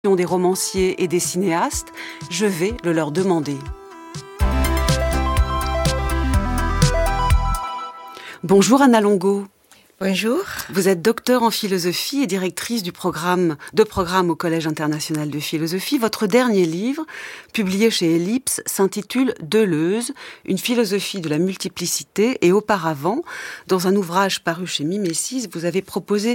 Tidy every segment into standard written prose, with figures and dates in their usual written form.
des romanciers et des cinéastes, je vais le leur demander. Bonjour Anna Longo. Bonjour. Vous êtes docteure en philosophie et directrice du programme au Collège international de philosophie. Votre dernier livre, publié chez Ellipse, s'intitule Deleuze, une philosophie de la multiplicité. Et auparavant, dans un ouvrage paru chez Mimesis, vous avez proposé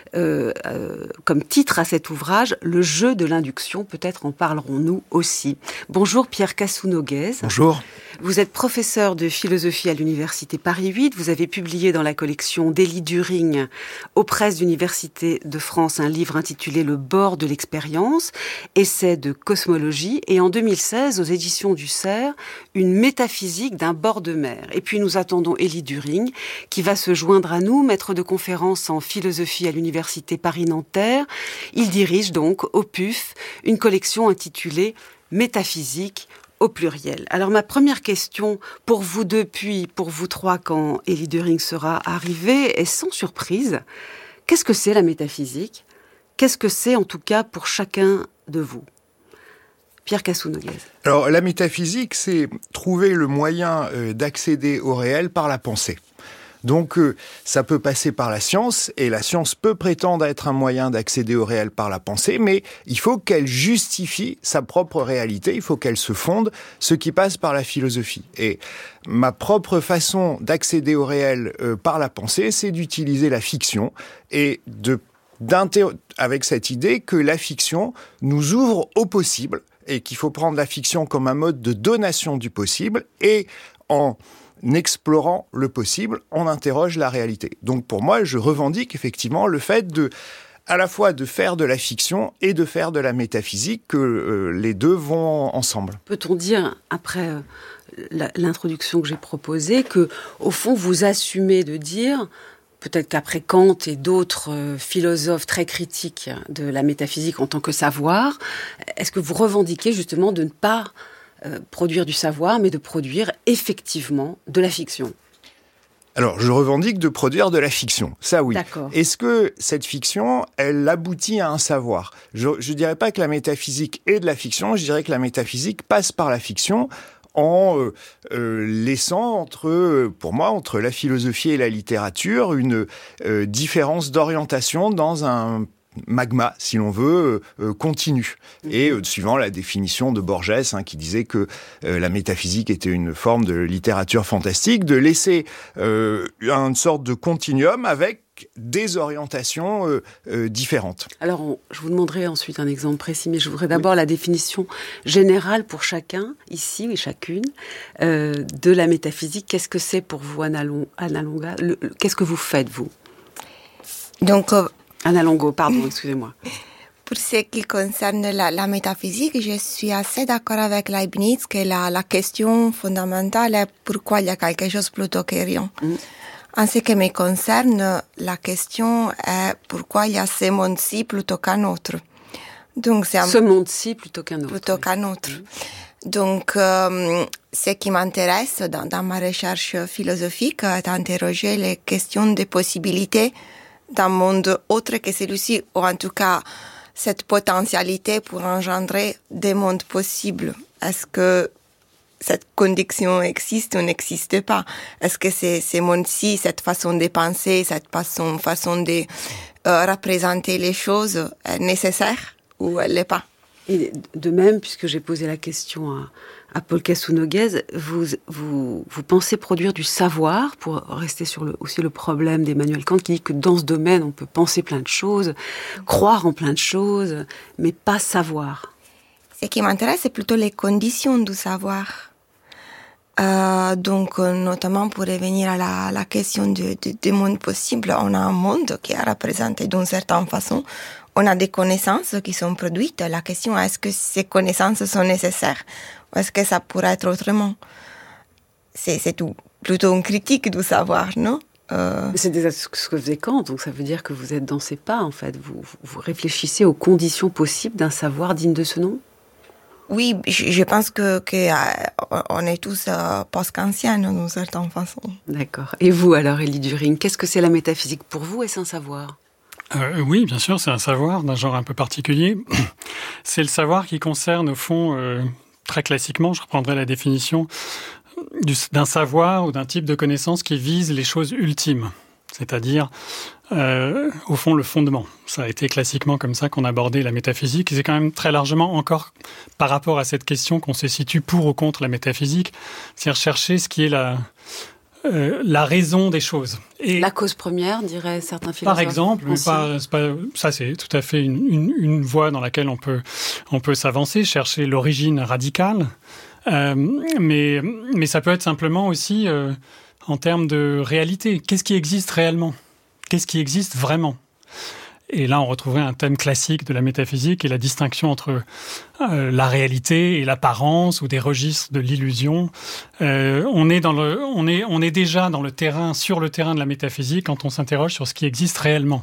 comme titre à cet ouvrage Le jeu de l'induction. Peut-être en parlerons-nous aussi. Bonjour Pierre Cassou-Noguez. Bonjour. Vous êtes professeur de philosophie à l'université Paris 8. Vous avez publié dans la collection d'Élie During aux presses d'Université de France un livre intitulé Le bord de l'expérience, essai de cosmologie, et en 2016 aux éditions du Cerf, une métaphysique d'un bord de mer. Et puis nous attendons Élie During qui va se joindre à nous, maître de conférences en philosophie à l'Université Paris-Nanterre. Il dirige donc au PUF une collection intitulée Métaphysique au pluriel. Alors ma première question pour vous deux, puis pour vous trois quand Élie During sera arrivée, est sans surprise. Qu'est-ce que c'est la métaphysique ? Qu'est-ce que c'est en tout cas pour chacun de vous ? Pierre Cassou-Noguez. Alors la métaphysique, c'est trouver le moyen d'accéder au réel par la pensée. Donc ça peut passer par la science, et la science peut prétendre être un moyen d'accéder au réel par la pensée, mais il faut qu'elle justifie sa propre réalité, il faut qu'elle se fonde, ce qui passe par la philosophie. Et ma propre façon d'accéder au réel par la pensée, c'est d'utiliser la fiction, et avec cette idée que la fiction nous ouvre au possible, et qu'il faut prendre la fiction comme un mode de donation du possible, et en explorant le possible, on interroge la réalité. Donc pour moi, je revendique effectivement le fait à la fois de faire de la fiction et de faire de la métaphysique, que les deux vont ensemble. Peut-on dire, après l'introduction que j'ai proposée, que au fond vous assumez de dire, peut-être qu'après Kant et d'autres philosophes très critiques de la métaphysique en tant que savoir, est-ce que vous revendiquez justement de ne pas produire du savoir, mais de produire effectivement de la fiction? Alors, je revendique de produire de la fiction, ça oui. D'accord. Est-ce que cette fiction, elle aboutit à un savoir ? Je ne dirais pas que la métaphysique est de la fiction, je dirais que la métaphysique passe par la fiction en laissant pour moi, entre la philosophie et la littérature, une différence d'orientation dans un magma, si l'on veut, continu. Et suivant la définition de Borges, qui disait que la métaphysique était une forme de littérature fantastique, de laisser une sorte de continuum avec des orientations différentes. Alors, je vous demanderai ensuite un exemple précis, mais je voudrais d'abord la définition générale pour chacun, ici et chacune, de la métaphysique. Qu'est-ce que c'est pour vous, Anna Longa ? Qu'est-ce que vous faites, vous ? Donc, Anna Longo, pardon, excusez-moi. pour ce qui concerne la métaphysique, je suis assez d'accord avec Leibniz que la question fondamentale est pourquoi il y a quelque chose plutôt que rien. En ce qui me concerne, la question est pourquoi il y a ce monde-ci plutôt qu'un autre. Donc, ce monde-ci plutôt qu'un autre. Plutôt qu'un autre. Donc, ce qui m'intéresse dans ma recherche philosophique est d'interroger les questions de possibilités d'un monde autre que celui-ci, ou en tout cas, cette potentialité pour engendrer des mondes possibles. Est-ce que cette condition existe ou n'existe pas? Est-ce que ces mondes-ci, cette façon de penser, cette façon de représenter les choses est nécessaire ou elle l'est pas? Et de même, puisque j'ai posé la question à Paul Cassou-Noguez, vous pensez produire du savoir, pour rester sur aussi le problème d'Emmanuel Kant, qui dit que dans ce domaine, on peut penser plein de choses, croire en plein de choses, mais pas savoir. Ce qui m'intéresse, c'est plutôt les conditions du savoir. Donc, notamment pour revenir à la question du monde possible, on a un monde qui est représenté d'une certaine façon. On a des connaissances qui sont produites. La question est, est-ce que ces connaissances sont nécessaires ou est-ce que ça pourrait être autrement? C'est plutôt une critique du savoir, non? C'est déjà ce que faisait Kant, donc ça veut dire que vous êtes dans ces pas, en fait. Vous réfléchissez aux conditions possibles d'un savoir digne de ce nom? Oui, je pense que on est tous post-kantiens d'une certaine façon. D'accord. Et vous alors, Élie During, qu'est-ce que c'est la métaphysique pour vous? Est-ce un savoir? Oui, bien sûr, c'est un savoir d'un genre un peu particulier. C'est le savoir qui concerne, au fond, très classiquement, je reprendrai la définition, d'un savoir ou d'un type de connaissance qui vise les choses ultimes, c'est-à-dire, au fond, le fondement. Ça a été classiquement comme ça qu'on abordait la métaphysique, et c'est quand même très largement encore par rapport à cette question qu'on se situe pour ou contre la métaphysique, c'est-à-dire chercher ce qui est la raison des choses. Et la cause première, diraient certains philosophes. Par exemple, ça c'est tout à fait une voie dans laquelle on peut s'avancer, chercher l'origine radicale, mais ça peut être simplement aussi en termes de réalité. Qu'est-ce qui existe réellement ? Qu'est-ce qui existe vraiment ? Et là, on retrouverait un thème classique de la métaphysique et la distinction entre la réalité et l'apparence ou des registres de l'illusion. On est déjà sur le terrain de la métaphysique quand on s'interroge sur ce qui existe réellement.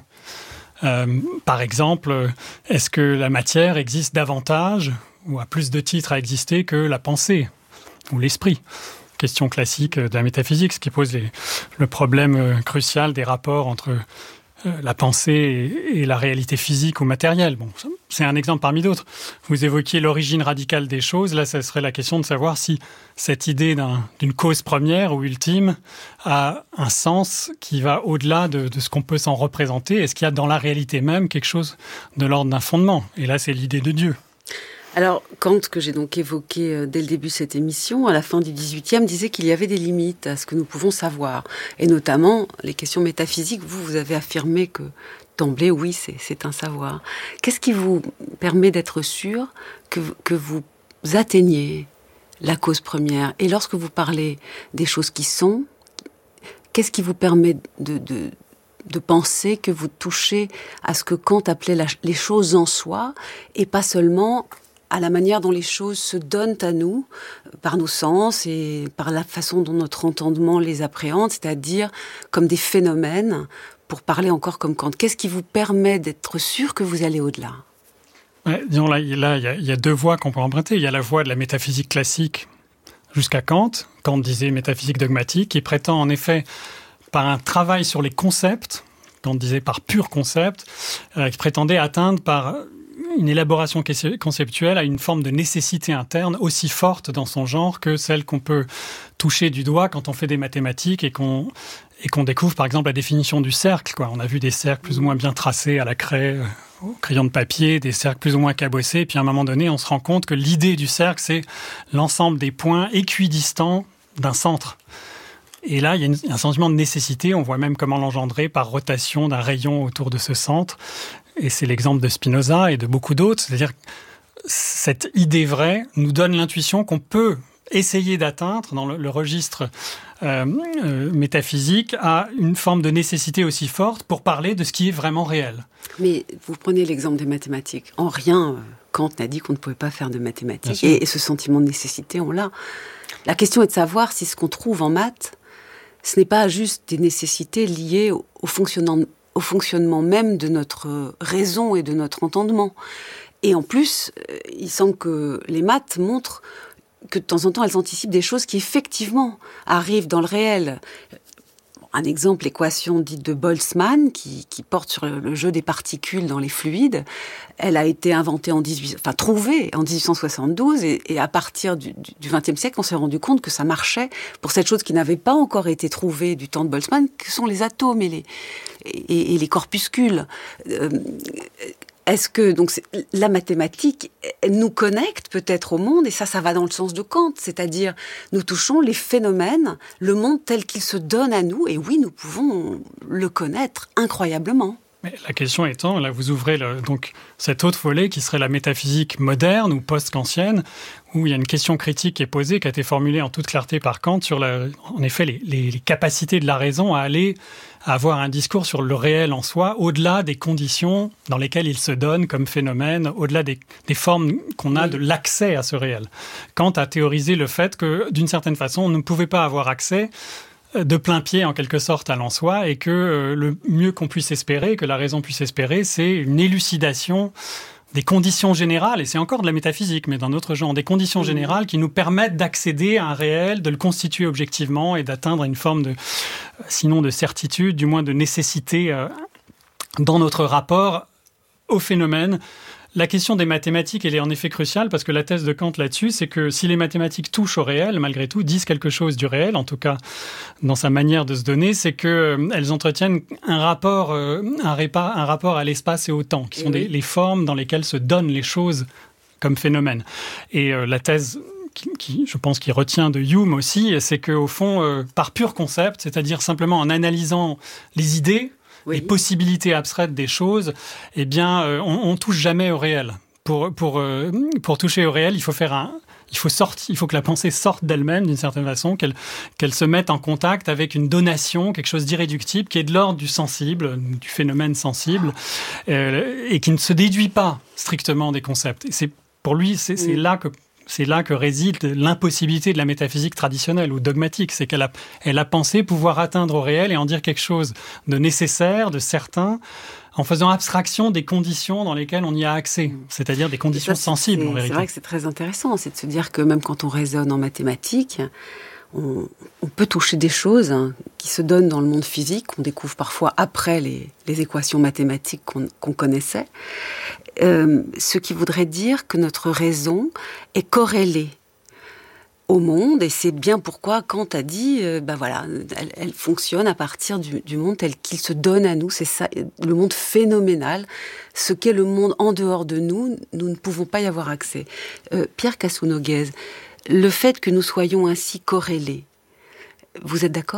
Par exemple, est-ce que la matière existe davantage ou a plus de titres à exister que la pensée ou l'esprit ? Question classique de la métaphysique, ce qui pose le problème crucial des rapports entre la pensée et la réalité physique ou matérielle. Bon, c'est un exemple parmi d'autres. Vous évoquiez l'origine radicale des choses. Là, ça serait la question de savoir si cette idée d'une cause première ou ultime a un sens qui va au-delà de ce qu'on peut s'en représenter. Est-ce qu'il y a dans la réalité même quelque chose de l'ordre d'un fondement ? Et là, c'est l'idée de Dieu. Alors, Kant, que j'ai donc évoqué dès le début de cette émission, à la fin du XVIIIe, disait qu'il y avait des limites à ce que nous pouvons savoir. Et notamment, les questions métaphysiques, vous avez affirmé que d'emblée, oui, c'est un savoir. Qu'est-ce qui vous permet d'être sûr que vous atteignez la cause première ? Et lorsque vous parlez des choses qui sont, qu'est-ce qui vous permet de penser que vous touchez à ce que Kant appelait les choses en soi, et pas seulement à la manière dont les choses se donnent à nous, par nos sens et par la façon dont notre entendement les appréhende, c'est-à-dire comme des phénomènes, pour parler encore comme Kant. Qu'est-ce qui vous permet d'être sûr que vous allez au-delà ? Ouais, disons là, il y a deux voies qu'on peut emprunter. Il y a la voie de la métaphysique classique jusqu'à Kant. Kant disait métaphysique dogmatique, qui prétend en effet, par un travail sur les concepts, Kant disait par pur concept, qui prétendait atteindre par une élaboration conceptuelle à une forme de nécessité interne aussi forte dans son genre que celle qu'on peut toucher du doigt quand on fait des mathématiques et qu'on découvre par exemple la définition du cercle. On a vu des cercles plus ou moins bien tracés à la craie, au crayon de papier, des cercles plus ou moins cabossés, et puis à un moment donné on se rend compte que l'idée du cercle c'est l'ensemble des points équidistants d'un centre. Et là, il y a un sentiment de nécessité, on voit même comment l'engendrer par rotation d'un rayon autour de ce centre. Et c'est l'exemple de Spinoza et de beaucoup d'autres. C'est-à-dire que cette idée vraie nous donne l'intuition qu'on peut essayer d'atteindre dans le registre métaphysique à une forme de nécessité aussi forte pour parler de ce qui est vraiment réel. Mais vous prenez l'exemple des mathématiques. En rien, Kant n'a dit qu'on ne pouvait pas faire de mathématiques. Et ce sentiment de nécessité, on l'a. La question est de savoir si ce qu'on trouve en maths, ce n'est pas juste des nécessités liées au fonctionnement même de notre raison et de notre entendement. Et en plus, il semble que les maths montrent que de temps en temps, elles anticipent des choses qui effectivement arrivent dans le réel. Un exemple, l'équation dite de Boltzmann, qui porte sur le jeu des particules dans les fluides, elle a été inventée trouvée en 1872, et à partir du XXe siècle, on s'est rendu compte que ça marchait pour cette chose qui n'avait pas encore été trouvée du temps de Boltzmann, que sont les atomes et les corpuscules. Est-ce que donc la mathématique nous connecte peut-être au monde, et ça va dans le sens de Kant, c'est-à-dire nous touchons les phénomènes, le monde tel qu'il se donne à nous, et oui, nous pouvons le connaître incroyablement. Mais la question étant, là vous ouvrez donc cet autre volet qui serait la métaphysique moderne ou post-kantienne, où il y a une question critique qui est posée, qui a été formulée en toute clarté par Kant sur en effet les capacités de la raison à avoir un discours sur le réel en soi, au-delà des conditions dans lesquelles il se donne comme phénomène, au-delà des formes qu'on a de l'accès à ce réel. Kant a théorisé le fait que, d'une certaine façon, on ne pouvait pas avoir accès de plein pied, en quelque sorte, à l'en soi, et que le mieux qu'on puisse espérer, que la raison puisse espérer, c'est une élucidation des conditions générales, et c'est encore de la métaphysique, mais d'un autre genre, des conditions générales qui nous permettent d'accéder à un réel, de le constituer objectivement et d'atteindre une forme sinon de certitude, du moins de nécessité dans notre rapport au phénomène. La question des mathématiques, elle est en effet cruciale parce que la thèse de Kant là-dessus, c'est que si les mathématiques touchent au réel, malgré tout, disent quelque chose du réel, en tout cas dans sa manière de se donner, c'est qu'elles entretiennent un rapport à l'espace et au temps, qui sont les formes dans lesquelles se donnent les choses comme phénomènes. Et la thèse je pense qu'il retient de Hume aussi, c'est qu'au fond, par pur concept, c'est-à-dire simplement en analysant les idées, les possibilités abstraites des choses, eh bien, on touche jamais au réel. Pour toucher au réel, il faut que la pensée sorte d'elle-même d'une certaine façon, qu'elle se mette en contact avec une donation, quelque chose d'irréductible, qui est de l'ordre du sensible, du phénomène sensible, et qui ne se déduit pas strictement des concepts. Et pour lui, c'est là que réside l'impossibilité de la métaphysique traditionnelle ou dogmatique. C'est qu'elle a pensé pouvoir atteindre au réel et en dire quelque chose de nécessaire, de certain, en faisant abstraction des conditions dans lesquelles on y a accès, c'est-à-dire des conditions sensibles, en vérité. C'est vrai que c'est très intéressant, c'est de se dire que même quand on raisonne en mathématiques, on peut toucher des choses qui se donnent dans le monde physique, qu'on découvre parfois après les équations mathématiques qu'on connaissait. Ce qui voudrait dire que notre raison est corrélée au monde, et c'est bien pourquoi Kant a dit, elle fonctionne à partir du monde tel qu'il se donne à nous, c'est ça, le monde phénoménal, ce qu'est le monde en dehors de nous, nous ne pouvons pas y avoir accès. Pierre Casounoguez, le fait que nous soyons ainsi corrélés, vous êtes d'accord ?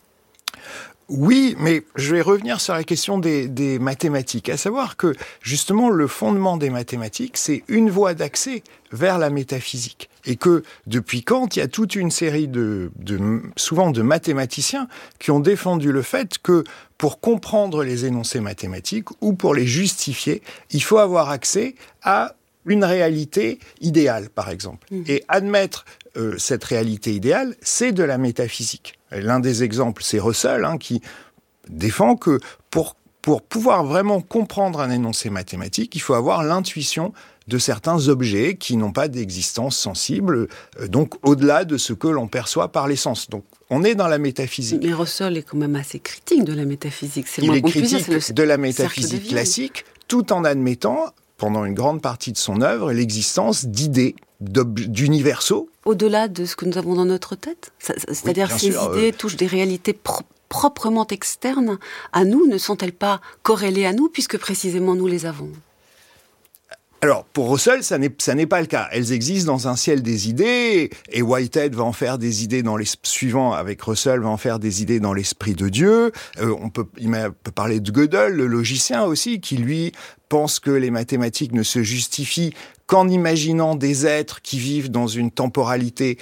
Oui, mais je vais revenir sur la question des mathématiques, à savoir que justement le fondement des mathématiques, c'est une voie d'accès vers la métaphysique. Et que depuis Kant, il y a toute une série souvent de mathématiciens qui ont défendu le fait que pour comprendre les énoncés mathématiques ou pour les justifier, il faut avoir accès à une réalité idéale, par exemple. Et admettre cette réalité idéale, c'est de la métaphysique. L'un des exemples, c'est Russell, qui défend que pour pouvoir vraiment comprendre un énoncé mathématique, il faut avoir l'intuition de certains objets qui n'ont pas d'existence sensible, donc au-delà de ce que l'on perçoit par les sens. Donc on est dans la métaphysique. Mais Russell est quand même assez critique de la métaphysique. Il est critique de la métaphysique classique, tout en admettant, pendant une grande partie de son œuvre, l'existence d'idées, d'universaux. Au-delà de ce que nous avons dans notre tête ? C'est-à-dire que ces idées touchent des réalités proprement externes à nous, ne sont-elles pas corrélées à nous, puisque précisément nous les avons ? Alors, pour Russell, ça n'est pas le cas. Elles existent dans un ciel des idées, et Whitehead va en faire des idées suivant avec Russell, va en faire des idées dans l'esprit de Dieu. On peut parler de Gödel, le logicien aussi, qui lui pense que les mathématiques ne se justifient qu'en imaginant des êtres qui vivent dans une temporalité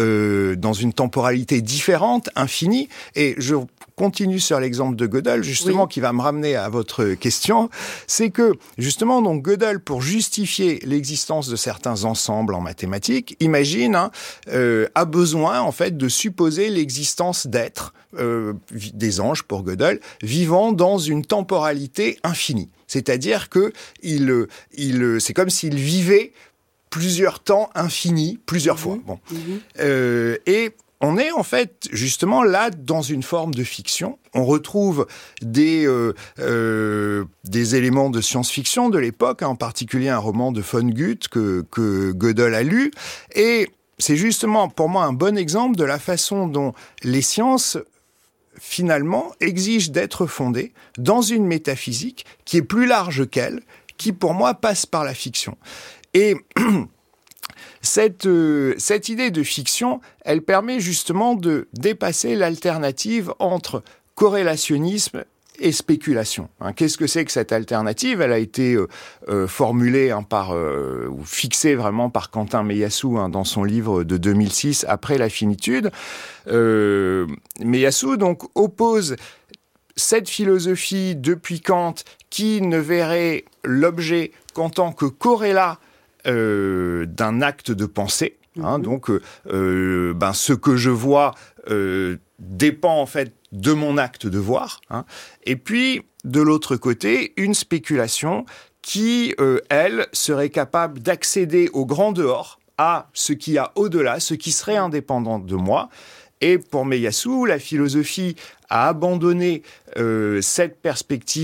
différente, infinie. Et je continue sur l'exemple de Gödel, justement, qui va me ramener à votre question. C'est que, justement, donc Gödel, pour justifier l'existence de certains ensembles en mathématiques, a besoin, en fait, de supposer l'existence d'êtres, des anges pour Gödel, vivant dans une temporalité infinie. C'est-à-dire que c'est comme s'il vivait plusieurs temps infinis, plusieurs fois. Bon. Et on est en fait justement là dans une forme de fiction. On retrouve des éléments de science-fiction de l'époque, en particulier un roman de von Gutt que Gödel a lu. Et c'est justement pour moi un bon exemple de la façon dont les sciences finalement exige d'être fondée dans une métaphysique qui est plus large qu'elle, qui pour moi passe par la fiction. Et cette idée de fiction, elle permet justement de dépasser l'alternative entre corrélationnisme et spéculation. Qu'est-ce que c'est que cette alternative ? Elle a été formulée ou fixée vraiment par Quentin Meillassoux dans son livre de 2006, Après la finitude. Meillassoux donc oppose cette philosophie depuis Kant qui ne verrait l'objet qu'en tant que corrélat d'un acte de pensée. Donc, ce que je vois dépend en fait de mon acte de voir. Et puis, de l'autre côté, une spéculation qui, elle, serait capable d'accéder au grand dehors, à ce qu'il y a au-delà, ce qui serait indépendant de moi. Et pour Meillassoux, la philosophie a abandonné cette perspective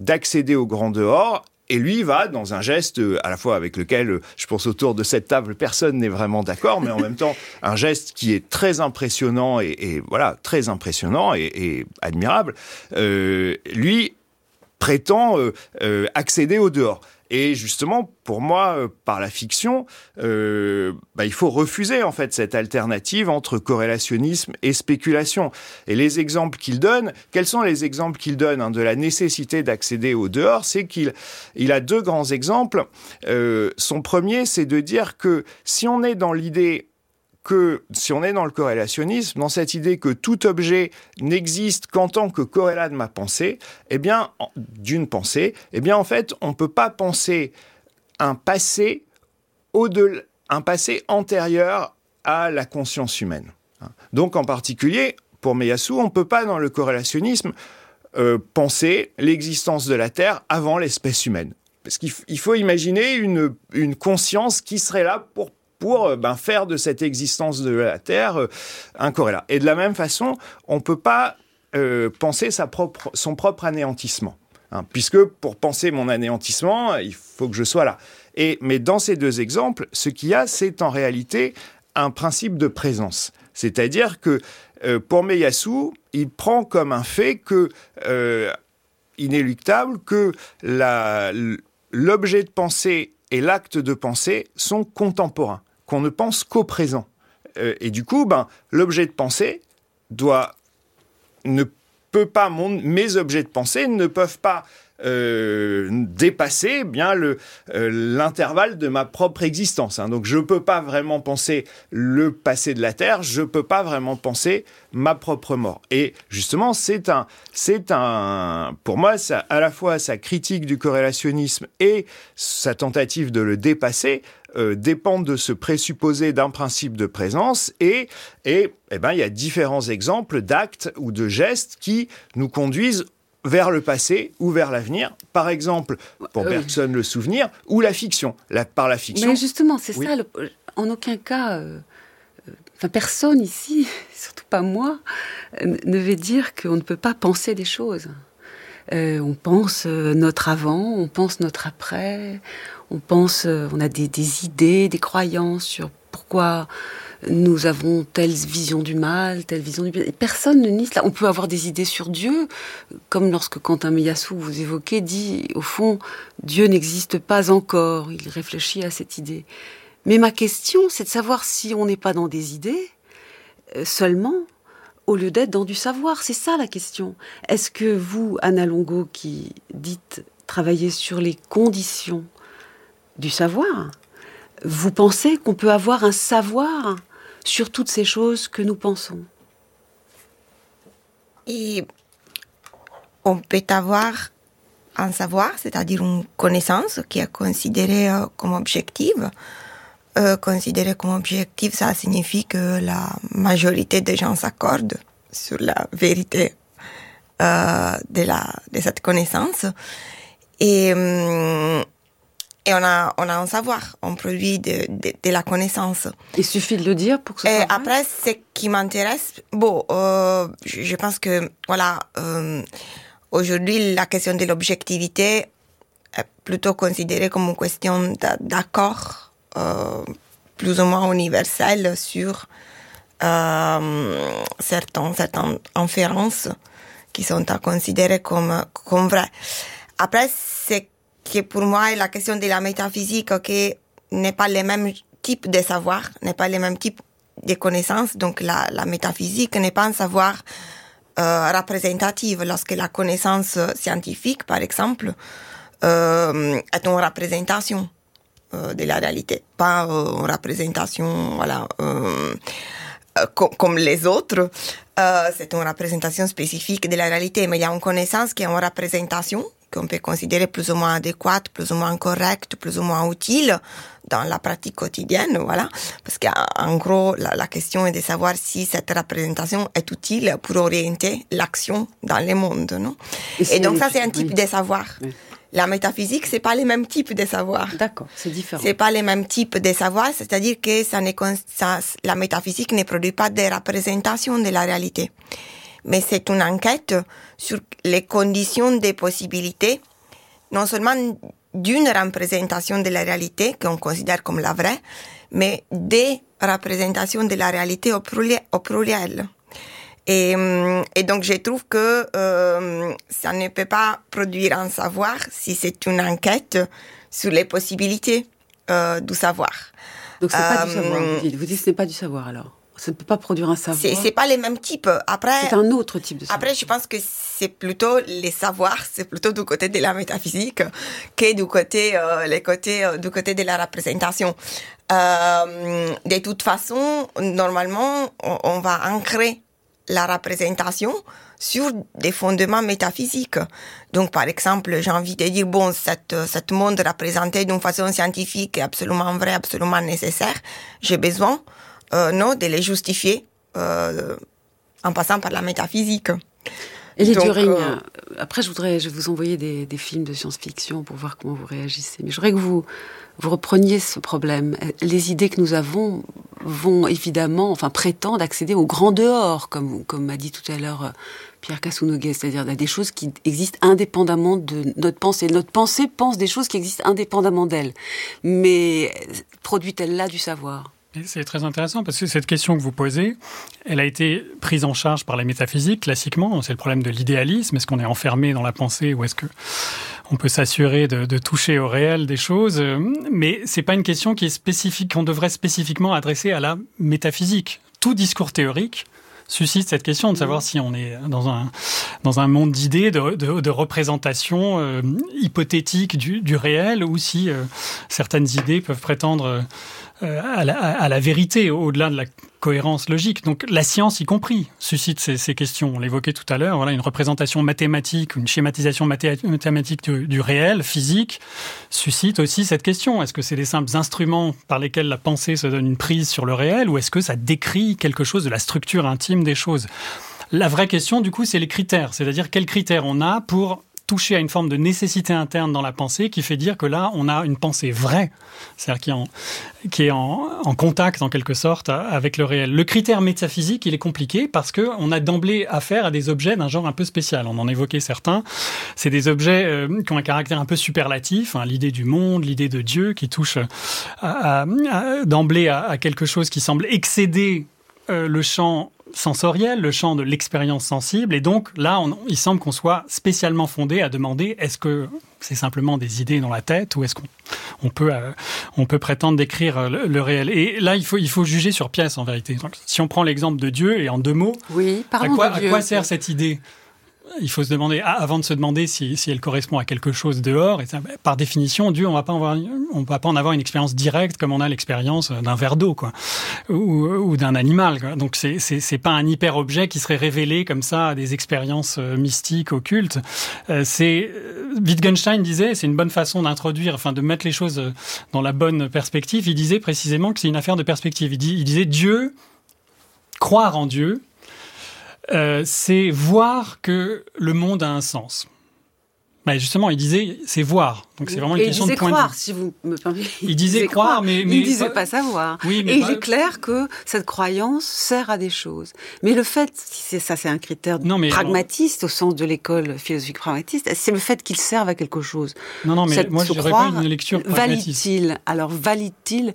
d'accéder au grand dehors. Et lui va dans un geste à la fois avec lequel, je pense autour de cette table, personne n'est vraiment d'accord, mais en même temps, un geste qui est très impressionnant et voilà, très impressionnant et admirable. Lui prétend accéder au dehors. Et justement, pour moi, par la fiction, il faut refuser en fait cette alternative entre corrélationnisme et spéculation. Et les exemples qu'il donne, quels sont les exemples qu'il donne de la nécessité d'accéder au dehors? C'est qu'il a deux grands exemples. Son premier, c'est de dire que si on est dans l'idée si on est dans le corrélationnisme, dans cette idée que tout objet n'existe qu'en tant que corrélat de ma pensée, d'une pensée, en fait, on ne peut pas penser un passé antérieur à la conscience humaine. Donc, en particulier, pour Ieyasu, on ne peut pas, dans le corrélationnisme, penser l'existence de la Terre avant l'espèce humaine. Parce qu'il faut imaginer une conscience qui serait là pour faire de cette existence de la Terre un corrélat. Et de la même façon, on ne peut pas penser son propre anéantissement. Puisque pour penser mon anéantissement, il faut que je sois là. Mais dans ces deux exemples, ce qu'il y a, c'est en réalité un principe de présence. C'est-à-dire que pour Ieyasu, il prend comme un fait inéluctable que l'objet de pensée et l'acte de pensée sont contemporains, qu'on ne pense qu'au présent. Et du coup, l'objet de pensée mes objets de pensée ne peuvent pas dépasser l'intervalle de ma propre existence. Donc je ne peux pas vraiment penser le passé de la Terre, je ne peux pas vraiment penser ma propre mort. Et justement, pour moi, à la fois sa critique du corrélationnisme et sa tentative de le dépasser dépendent de ce présupposé d'un principe de présence et il y a différents exemples d'actes ou de gestes qui nous conduisent vers le passé ou vers l'avenir. Par exemple, pour Bergson, le souvenir ou la fiction. Par la fiction. Mais justement, c'est ça. En aucun cas, personne ici, surtout pas moi, ne veut dire qu'on ne peut pas penser des choses. On pense notre avant, on pense notre après, on a des idées, des croyances sur pourquoi nous avons telle vision du mal, telle vision du bien. Et personne ne nie cela. On peut avoir des idées sur Dieu, comme lorsque Quentin Ieyasu, vous évoquez, dit, au fond, Dieu n'existe pas encore. Il réfléchit à cette idée. Mais ma question, c'est de savoir si on n'est pas dans des idées seulement, au lieu d'être dans du savoir. C'est ça la question. Est-ce que vous, Anna Longo, qui dites travailler sur les conditions du savoir, vous pensez qu'on peut avoir un savoir sur toutes ces choses que nous pensons? Et on peut avoir un savoir, c'est-à-dire une connaissance qui est considérée comme objective. Considérée comme objective, ça signifie que la majorité des gens s'accordent sur la vérité de cette connaissance. Et on a un savoir, on produit de la connaissance. Il suffit de le dire pour que ce soit vrai. Après, ce qui m'intéresse, je pense que, aujourd'hui, la question de l'objectivité est plutôt considérée comme une question d'accord, plus ou moins universelle sur certaines inférences qui sont à considérer comme vraies. Après, c'est que pour moi, la question de la métaphysique, qui n'est pas le même type de savoir, n'est pas le même type de connaissances. Donc, la métaphysique n'est pas un savoir représentatif. Lorsque la connaissance scientifique, par exemple, est une représentation de la réalité, pas une représentation, comme les autres. C'est une représentation spécifique de la réalité, mais il y a une connaissance qui est une représentation qu'on peut considérer plus ou moins adéquate, plus ou moins correcte, plus ou moins utile dans la pratique quotidienne, Parce qu'en gros, la question est de savoir si cette représentation est utile pour orienter l'action dans le monde, non? Et donc ça, c'est un type de savoir. Oui. La métaphysique, c'est pas les mêmes types de savoir. D'accord, c'est différent. C'est pas les mêmes types de savoir, c'est-à-dire que la métaphysique ne produit pas des représentations de la réalité. Mais c'est une enquête sur les conditions des possibilités non seulement d'une représentation de la réalité qu'on considère comme la vraie, mais des représentations de la réalité au pluriel. Et donc, je trouve que ça ne peut pas produire un savoir si c'est une enquête sur les possibilités du savoir. Donc, c'est pas du savoir, vous dites. Vous dites que ce n'est pas du savoir, alors. Ça ne peut pas produire un savoir. C'est pas les mêmes types. Après, c'est un autre type de savoir. Après, je pense que c'est plutôt les savoirs, c'est plutôt du côté de la métaphysique que du côté de la représentation. De toute façon, normalement, on va ancrer la représentation sur des fondements métaphysiques. Donc, par exemple, j'ai envie de dire, bon, cette monde représenté d'une façon scientifique est absolument vrai, absolument nécessaire. J'ai besoin de les justifier en passant par la métaphysique. Élie Düring, après je vais vous envoyer des films de science-fiction pour voir comment vous réagissez. Mais je voudrais que vous repreniez ce problème. Les idées que nous avons vont évidemment, prétendent accéder au grand dehors, comme m'a dit tout à l'heure Pierre Casounoguet, c'est-à-dire à des choses qui existent indépendamment de notre pensée. Notre pensée pense des choses qui existent indépendamment d'elle. Mais produit-elle là du savoir ? C'est très intéressant parce que cette question que vous posez, elle a été prise en charge par la métaphysique classiquement. C'est le problème de l'idéalisme. Est-ce qu'on est enfermé dans la pensée ou est-ce qu'on peut s'assurer de toucher au réel des choses? Mais c'est pas une question qui est spécifique, qu'on devrait spécifiquement adresser à la métaphysique. Tout discours théorique suscite cette question de savoir si on est dans un monde d'idées, de représentations hypothétiques du réel ou si certaines idées peuvent prétendre à la vérité, au-delà de la cohérence logique. Donc la science, y compris, suscite ces questions. On l'évoquait tout à l'heure, voilà, une représentation mathématique, une schématisation mathématique du réel, physique, suscite aussi cette question. Est-ce que c'est des simples instruments par lesquels la pensée se donne une prise sur le réel ou est-ce que ça décrit quelque chose de la structure intime des choses? La vraie question, du coup, c'est les critères. C'est-à-dire quels critères on a pour toucher à une forme de nécessité interne dans la pensée qui fait dire que là, on a une pensée vraie, c'est-à-dire qui est en contact, en quelque sorte, avec le réel. Le critère métaphysique, il est compliqué parce qu'on a d'emblée affaire à des objets d'un genre un peu spécial. On en évoquait certains. C'est des objets qui ont un caractère un peu superlatif, l'idée du monde, l'idée de Dieu, qui touche d'emblée à quelque chose qui semble excéder le champ sensoriel, le champ de l'expérience sensible. Et donc, là, il semble qu'on soit spécialement fondé à demander est-ce que c'est simplement des idées dans la tête ou est-ce qu'on peut prétendre décrire le réel. Et là, il faut juger sur pièce, en vérité. Donc, si on prend l'exemple de Dieu, et en 2 mots, oui, à quoi sert cette idée ? Il faut se demander, avant de se demander si elle correspond à quelque chose dehors, et ça, par définition, Dieu, on va pas en avoir une expérience directe comme on a l'expérience d'un verre d'eau, quoi, ou d'un animal, quoi. Donc c'est pas un hyper-objet qui serait révélé comme ça à des expériences mystiques, occultes. Wittgenstein disait, c'est une bonne façon d'introduire, de mettre les choses dans la bonne perspective. Il disait précisément que c'est une affaire de perspective. Il disait Dieu, croire en Dieu, c'est voir que le monde a un sens. Bah justement, il disait, c'est voir. Donc c'est vraiment une question de point croire, de vue. Si vous me permettez. Il disait croire, mais il disait pas savoir. Oui, mais et il est clair que cette croyance sert à des choses. Mais le fait, c'est un critère pragmatiste au sens de l'école philosophique pragmatiste, c'est le fait qu'il serve à quelque chose. Non, mais moi je dirais pas une lecture pragmatiste. Valide-t-il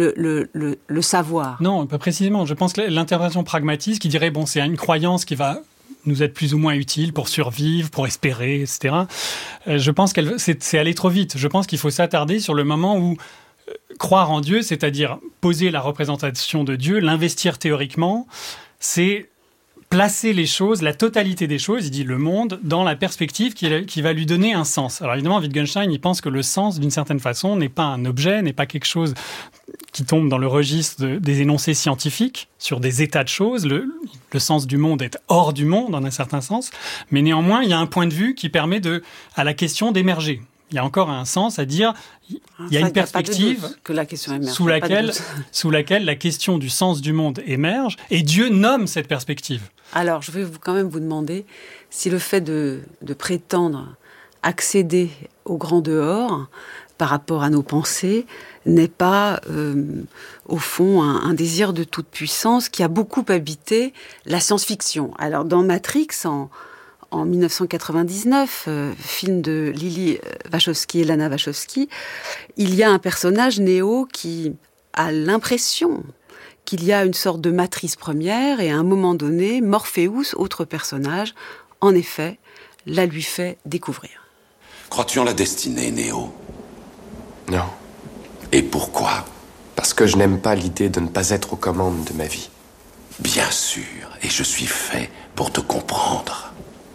le savoir? Non, pas précisément. Je pense que l'interprétation pragmatiste qui dirait, bon, c'est une croyance qui va nous être plus ou moins utile pour survivre, pour espérer, etc. Je pense que c'est aller trop vite. Je pense qu'il faut s'attarder sur le moment où croire en Dieu, c'est-à-dire poser la représentation de Dieu, l'investir théoriquement, c'est placer les choses, la totalité des choses, il dit le monde, dans la perspective qui va lui donner un sens. Alors évidemment, Wittgenstein, il pense que le sens, d'une certaine façon, n'est pas un objet, n'est pas quelque chose qui tombe dans le registre des énoncés scientifiques, sur des états de choses. Le sens du monde est hors du monde, en un certain sens. Mais néanmoins, il y a un point de vue qui permet à la question d'émerger. Il y a encore un sens à dire, il y a une perspective que la question émerge, sous laquelle la question du sens du monde émerge, et Dieu nomme cette perspective. Alors, je vais quand même vous demander si le fait de prétendre accéder au grand dehors par rapport à nos pensées n'est pas, au fond, un désir de toute puissance qui a beaucoup habité la science-fiction. Alors, dans Matrix, en 1999, film de Lily Wachowski et Lana Wachowski, il y a un personnage, Néo, qui a l'impression qu'il y a une sorte de matrice première, et à un moment donné, Morpheus, autre personnage, en effet, la lui fait découvrir. Crois-tu en la destinée, Néo ? Non. Et pourquoi ? Parce que je n'aime pas l'idée de ne pas être aux commandes de ma vie. Bien sûr, et je suis fait pour te comprendre.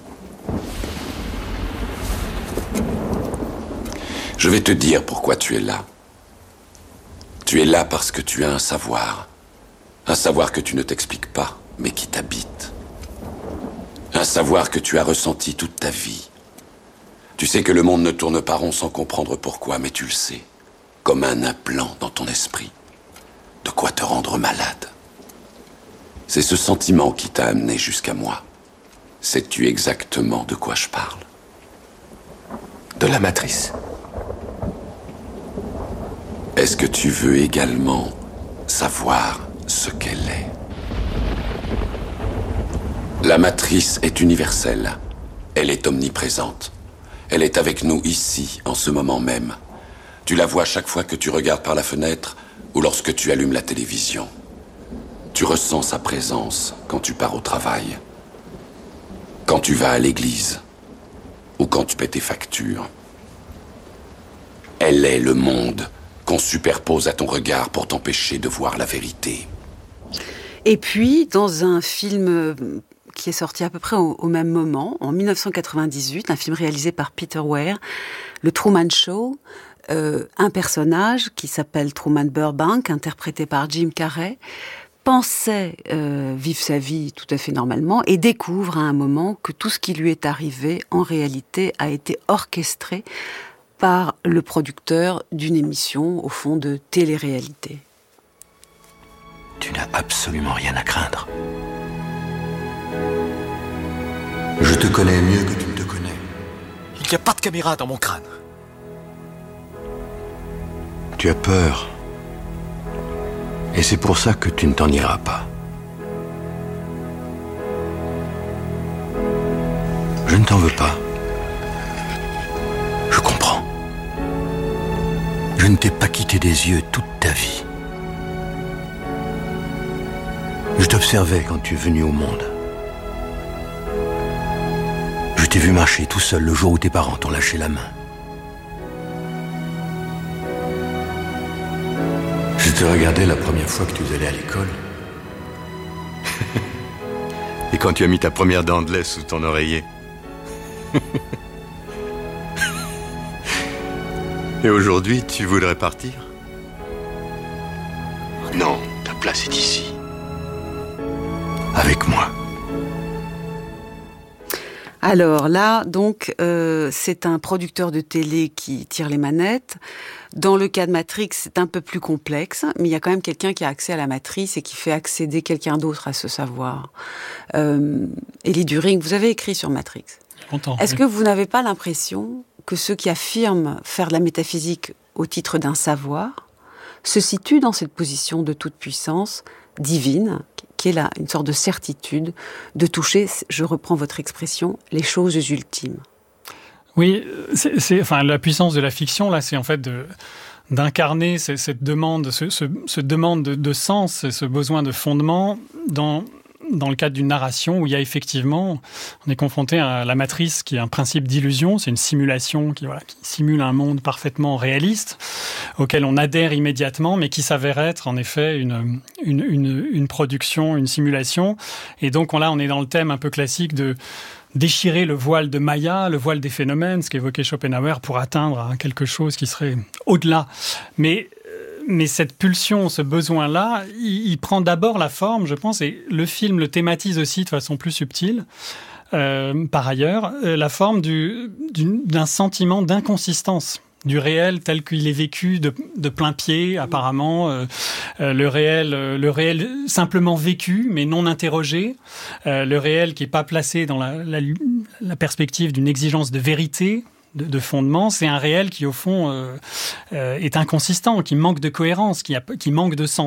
Je vais te dire pourquoi tu es là. Tu es là parce que tu as un savoir que tu ne t'expliques pas, mais qui t'habite. Un savoir que tu as ressenti toute ta vie. Tu sais que le monde ne tourne pas rond sans comprendre pourquoi, mais tu le sais, comme un implant dans ton esprit. De quoi te rendre malade. C'est ce sentiment qui t'a amené jusqu'à moi. Sais-tu exactement de quoi je parle ? De la matrice. Est-ce que tu veux également savoir ce qu'elle est ? La matrice est universelle. Elle est omniprésente. Elle est avec nous ici, en ce moment même. Tu la vois chaque fois que tu regardes par la fenêtre ou lorsque tu allumes la télévision. Tu ressens sa présence quand tu pars au travail, quand tu vas à l'église ou quand tu paies tes factures. Elle est le monde qu'on superpose à ton regard pour t'empêcher de voir la vérité. Et puis, dans un film qui est sorti à peu près au même moment, en 1998, un film réalisé par Peter Weir, le Truman Show, un personnage qui s'appelle Truman Burbank, interprété par Jim Carrey, pensait vivre sa vie tout à fait normalement et découvre à un moment que tout ce qui lui est arrivé, en réalité, a été orchestré par le producteur d'une émission, au fond, de télé-réalité. Tu n'as absolument rien à craindre. Je te connais mieux que tu ne te connais. Il n'y a pas de caméra dans mon crâne. Tu as peur. Et c'est pour ça que tu ne t'en iras pas. Je ne t'en veux pas. Je comprends. Je ne t'ai pas quitté des yeux toute ta vie. Je t'observais quand tu es venu au monde. Je t'ai vu marcher tout seul le jour où tes parents t'ont lâché la main. Je te regardais la première fois que tu es allé à l'école. Et quand tu as mis ta première dent de lait sous ton oreiller. Et aujourd'hui, tu voudrais partir ? Non, ta place est ici. Avec moi. Alors là, donc, c'est un producteur de télé qui tire les manettes. Dans le cas de Matrix, c'est un peu plus complexe, mais il y a quand même quelqu'un qui a accès à la matrice et qui fait accéder quelqu'un d'autre à ce savoir. Élie During, vous avez écrit sur Matrix. Est-ce que vous n'avez pas l'impression que ceux qui affirment faire de la métaphysique au titre d'un savoir se situent dans cette position de toute puissance divine, qui est là, une sorte de certitude de toucher, je reprends votre expression, les choses ultimes? Oui, enfin, la puissance de la fiction, là, c'est en fait d'incarner cette demande, ce demande de sens, ce besoin de fondement dans le cadre d'une narration où il y a effectivement, on est confronté à la matrice qui est un principe d'illusion, c'est une simulation qui simule un monde parfaitement réaliste, auquel on adhère immédiatement, mais qui s'avère être en effet une production, une simulation. Et donc là, on est dans le thème un peu classique de déchirer le voile de Maya, le voile des phénomènes, ce qu'évoquait Schopenhauer, pour atteindre quelque chose qui serait au-delà. Mais cette pulsion, ce besoin-là, il prend d'abord la forme, je pense, et le film le thématise aussi de façon plus subtile, par ailleurs, la forme d'un sentiment d'inconsistance du réel tel qu'il est vécu de plein pied, apparemment, le réel simplement vécu, mais non interrogé, le réel qui n'est pas placé dans la perspective d'une exigence de vérité, de fondement, c'est un réel qui, au fond, est inconsistant, qui manque de cohérence, qui manque de sens.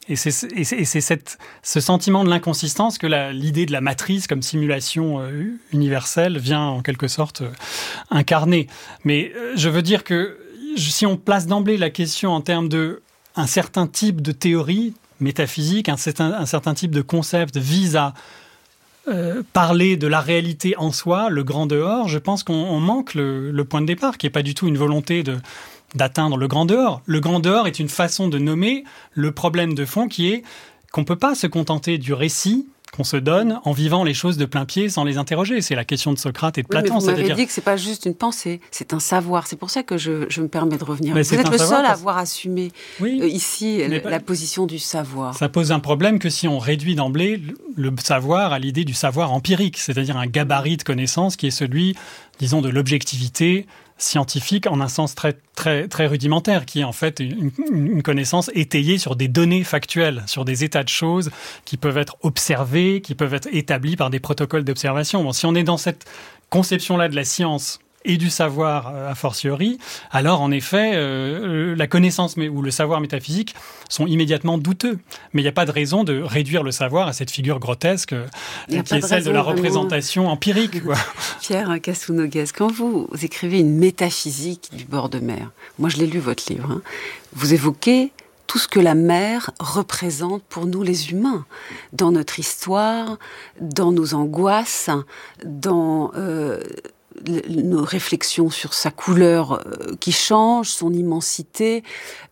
Et c'est ce sentiment de l'inconsistance que l'idée de la matrice comme simulation universelle vient en quelque sorte incarner. Mais je veux dire que si on place d'emblée la question en termes de un certain type de théorie métaphysique, un certain type de concept vise à parler de la réalité en soi, le grand dehors, je pense qu'on manque le point de départ, qui n'est pas du tout une volonté d'atteindre le grand dehors. Le grand dehors est une façon de nommer le problème de fond qui est qu'on ne peut pas se contenter du récit qu'on se donne en vivant les choses de plein pied sans les interroger. C'est la question de Socrate et de Platon. Mais vous m'avez dit que c'est pas juste une pensée, c'est un savoir. C'est pour ça que je me permets de revenir. Mais vous êtes le seul à avoir assumé ici la position du savoir. Ça pose un problème que si on réduit d'emblée le savoir à l'idée du savoir empirique, c'est-à-dire un gabarit de connaissance qui est celui, disons, de l'objectivité scientifique en un sens très, très, très rudimentaire, qui est en fait une connaissance étayée sur des données factuelles, sur des états de choses qui peuvent être observés, qui peuvent être établis par des protocoles d'observation. Bon, si on est dans cette conception-là de la science et du savoir a fortiori, alors en effet, la connaissance ou le savoir métaphysique sont immédiatement douteux. Mais il n'y a pas de raison de réduire le savoir à cette figure grotesque qui est celle de la représentation empirique. Quoi. Pierre Casounogues, quand vous écrivez une métaphysique du bord de mer, moi je l'ai lu votre livre, vous évoquez tout ce que la mer représente pour nous les humains, dans notre histoire, dans nos angoisses, dans nos réflexions sur sa couleur qui change, son immensité.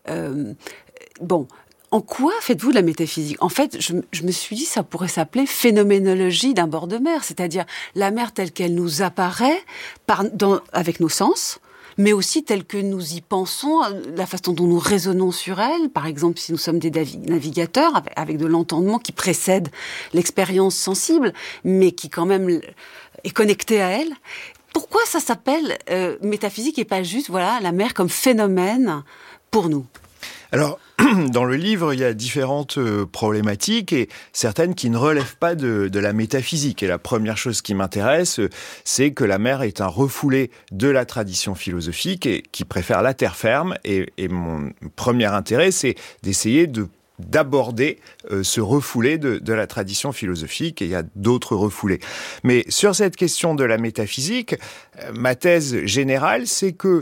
En quoi faites-vous de la métaphysique ? En fait, je me suis dit, ça pourrait s'appeler phénoménologie d'un bord de mer, c'est-à-dire la mer telle qu'elle nous apparaît avec nos sens, mais aussi telle que nous y pensons, la façon dont nous raisonnons sur elle. Par exemple, si nous sommes des navigateurs, avec de l'entendement qui précède l'expérience sensible, mais qui quand même est connectée à elle. Pourquoi ça s'appelle métaphysique et pas juste la mer comme phénomène pour nous ? Alors, dans le livre, il y a différentes problématiques et certaines qui ne relèvent pas de la métaphysique. Et la première chose qui m'intéresse, c'est que la mer est un refoulé de la tradition philosophique et qui préfère la terre ferme. Et mon premier intérêt, c'est d'essayer d'aborder ce refoulé de la tradition philosophique, et il y a d'autres refoulés. Mais sur cette question de la métaphysique, ma thèse générale, c'est que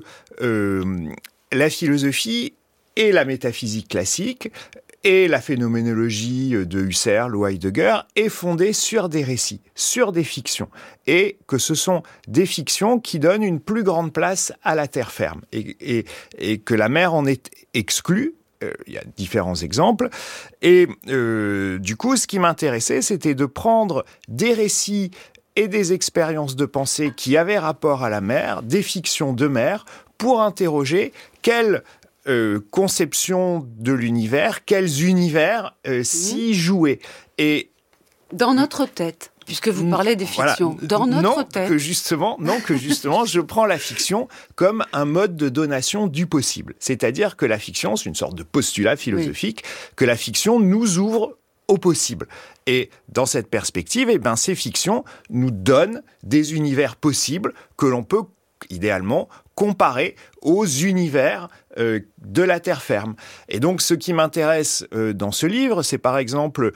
la philosophie et la métaphysique classique et la phénoménologie de Husserl ou Heidegger est fondée sur des récits, sur des fictions, et que ce sont des fictions qui donnent une plus grande place à la terre ferme, et que la mer en est exclue. Il y a différents exemples. Et du coup, ce qui m'intéressait, c'était de prendre des récits et des expériences de pensée qui avaient rapport à la mer, des fictions de mer, pour interroger quelle conception de l'univers, quels univers s'y jouaient. Et dans notre tête. Puisque vous parlez des fictions, dans notre tête. Que justement, je prends la fiction comme un mode de donation du possible. C'est-à-dire que la fiction, c'est une sorte de postulat philosophique, que la fiction nous ouvre au possible. Et dans cette perspective, ces fictions nous donnent des univers possibles que l'on peut, idéalement, comparer aux univers de la terre ferme. Et donc, ce qui m'intéresse dans ce livre, c'est par exemple...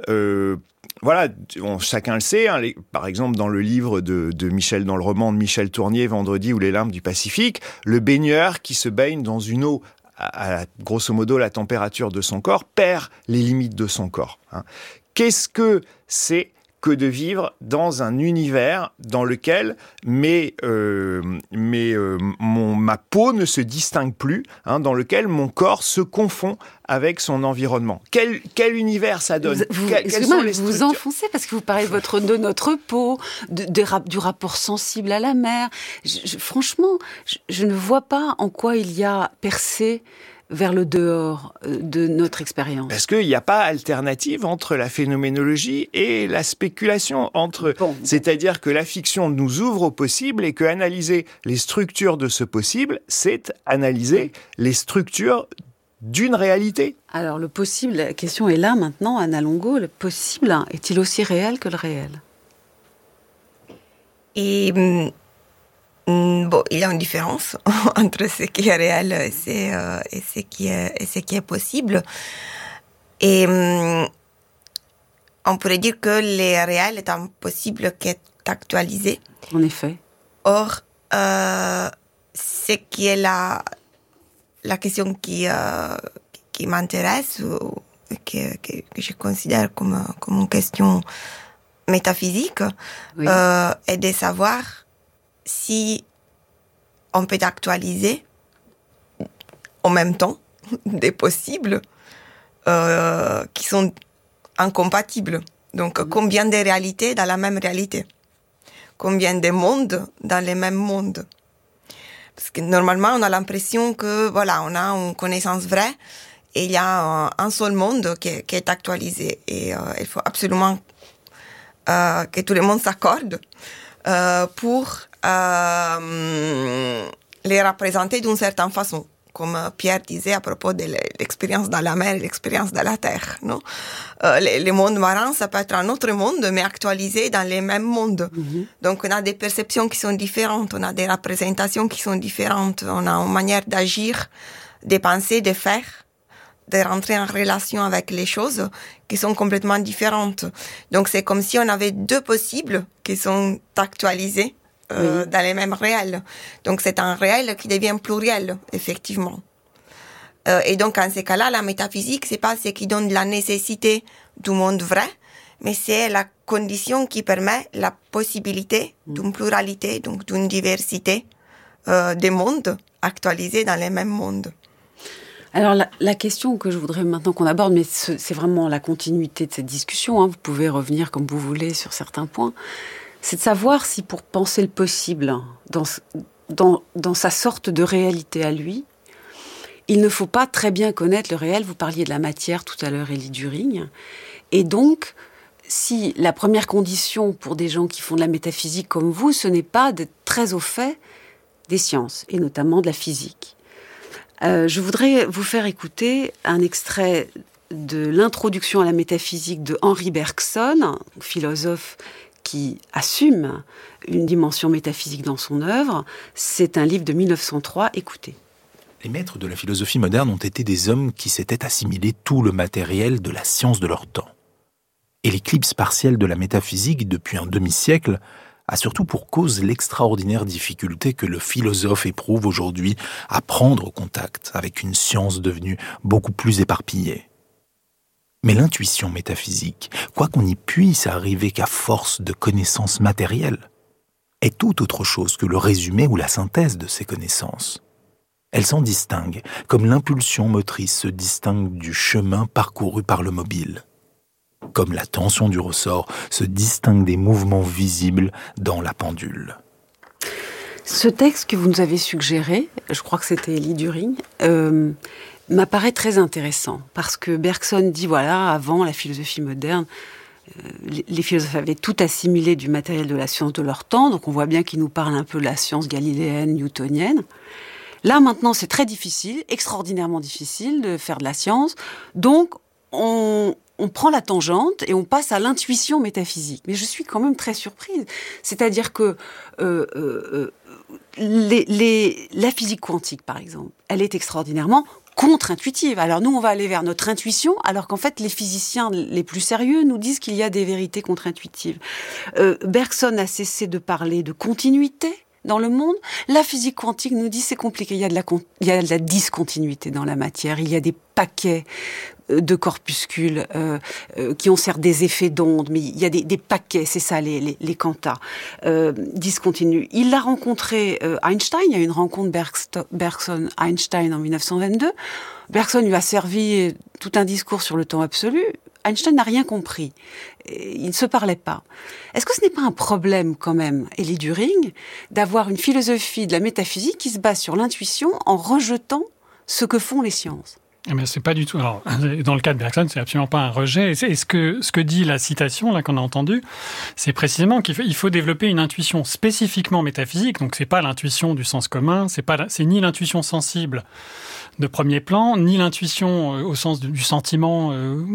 chacun le sait, par exemple dans le livre dans le roman de Michel Tournier, Vendredi ou les limbes du Pacifique, le baigneur qui se baigne dans une eau à grosso modo la température de son corps perd les limites de son corps. Qu'est-ce que c'est que de vivre dans un univers dans lequel ma peau ne se distingue plus, dans lequel mon corps se confond avec son environnement. Quel univers ça donne? Excusez-moi, vous vous enfoncez parce que vous parlez de notre peau, du rapport sensible à la mer. Franchement, je ne vois pas en quoi il y a percé vers le dehors de notre expérience. Parce qu'il n'y a pas alternative entre la phénoménologie et la spéculation. C'est-à-dire que la fiction nous ouvre au possible et qu'analyser les structures de ce possible, c'est analyser les structures d'une réalité. Alors le possible, la question est là maintenant, Anna Longo, le possible est-il aussi réel que le réel ? Il y a une différence entre ce qui est réel et ce qui est possible. Et on pourrait dire que le réel est impossible qu'est actualisé. En effet. Or, ce qui est la question qui m'intéresse, ou que je considère comme une question métaphysique, oui. Est de savoir si on peut actualiser en même temps des possibles qui sont incompatibles. Donc, combien de réalités dans la même réalité? Combien de mondes dans les mêmes mondes? Parce que normalement, on a l'impression que, voilà, on a une connaissance vraie et il y a un seul monde qui est actualisé. Et il faut absolument que tout le monde s'accorde pour les représenter d'une certaine façon. Comme Pierre disait à propos de l'expérience dans la mer et l'expérience dans la terre, non? Les mondes marins, ça peut être un autre monde, mais actualisé dans les mêmes mondes. Mm-hmm. Donc, on a des perceptions qui sont différentes, on a des représentations qui sont différentes, on a une manière d'agir, de penser, de faire, de rentrer en relation avec les choses qui sont complètement différentes. Donc, c'est comme si on avait deux possibles qui sont actualisés dans les mêmes réels. Donc, c'est un réel qui devient pluriel, effectivement. Et donc, en ces cas-là, la métaphysique, c'est pas ce qui donne la nécessité du monde vrai, mais c'est la condition qui permet la possibilité d'une pluralité, donc d'une diversité des mondes actualisés dans les mêmes mondes. Alors, la question que je voudrais maintenant qu'on aborde, mais c'est vraiment la continuité de cette discussion, hein, vous pouvez revenir comme vous voulez sur certains points, c'est de savoir si pour penser le possible dans sa sorte de réalité à lui, il ne faut pas très bien connaître le réel. Vous parliez de la matière tout à l'heure, Élie Düring. Et donc, si la première condition pour des gens qui font de la métaphysique comme vous, ce n'est pas d'être très au fait des sciences, et notamment de la physique. Je voudrais vous faire écouter un extrait de l'introduction à la métaphysique de Henri Bergson, philosophe qui assume une dimension métaphysique dans son œuvre. C'est un livre de 1903. Écoutez. Les maîtres de la philosophie moderne ont été des hommes qui s'étaient assimilés tout le matériel de la science de leur temps. Et l'éclipse partielle de la métaphysique depuis un demi-siècle a surtout pour cause l'extraordinaire difficulté que le philosophe éprouve aujourd'hui à prendre contact avec une science devenue beaucoup plus éparpillée. Mais l'intuition métaphysique, quoi qu'on y puisse arriver qu'à force de connaissances matérielles, est tout autre chose que le résumé ou la synthèse de ces connaissances. Elle s'en distingue, comme l'impulsion motrice se distingue du chemin parcouru par le mobile. Comme la tension du ressort se distingue des mouvements visibles dans la pendule. Ce texte que vous nous avez suggéré, je crois que c'était Élie Düring, m'apparaît très intéressant, parce que Bergson dit, voilà, avant la philosophie moderne, les philosophes avaient tout assimilé du matériel de la science de leur temps, donc on voit bien qu'il nous parle un peu de la science galiléenne, newtonienne. Là, maintenant, c'est très difficile, extraordinairement difficile de faire de la science, donc on prend la tangente et on passe à l'intuition métaphysique. Mais je suis quand même très surprise. C'est-à-dire que la physique quantique, par exemple, elle est extraordinairement contre-intuitive. Alors nous, on va aller vers notre intuition, alors qu'en fait, les physiciens les plus sérieux nous disent qu'il y a des vérités contre-intuitives. Bergson a cessé de parler de continuité dans le monde. La physique quantique nous dit c'est compliqué, il y a de la discontinuité dans la matière, il y a des paquets de corpuscules qui ont certes des effets d'onde, mais il y a des paquets, c'est ça les quantas discontinus. Il l'a rencontré Einstein, il y a eu une rencontre Bergson-Einstein en 1922. Bergson lui a servi tout un discours sur le temps absolu. Einstein n'a rien compris. Ils ne se parlaient pas. Est-ce que ce n'est pas un problème quand même, Élie Düring, d'avoir une philosophie de la métaphysique qui se base sur l'intuition en rejetant ce que font les sciences ? Eh bien, c'est pas du tout. Alors, dans le cas de Bergson, c'est absolument pas un rejet. Et ce que dit la citation là qu'on a entendue, c'est précisément qu'il faut développer une intuition spécifiquement métaphysique. Donc, c'est pas l'intuition du sens commun, c'est ni l'intuition sensible de premier plan, ni l'intuition au sens du sentiment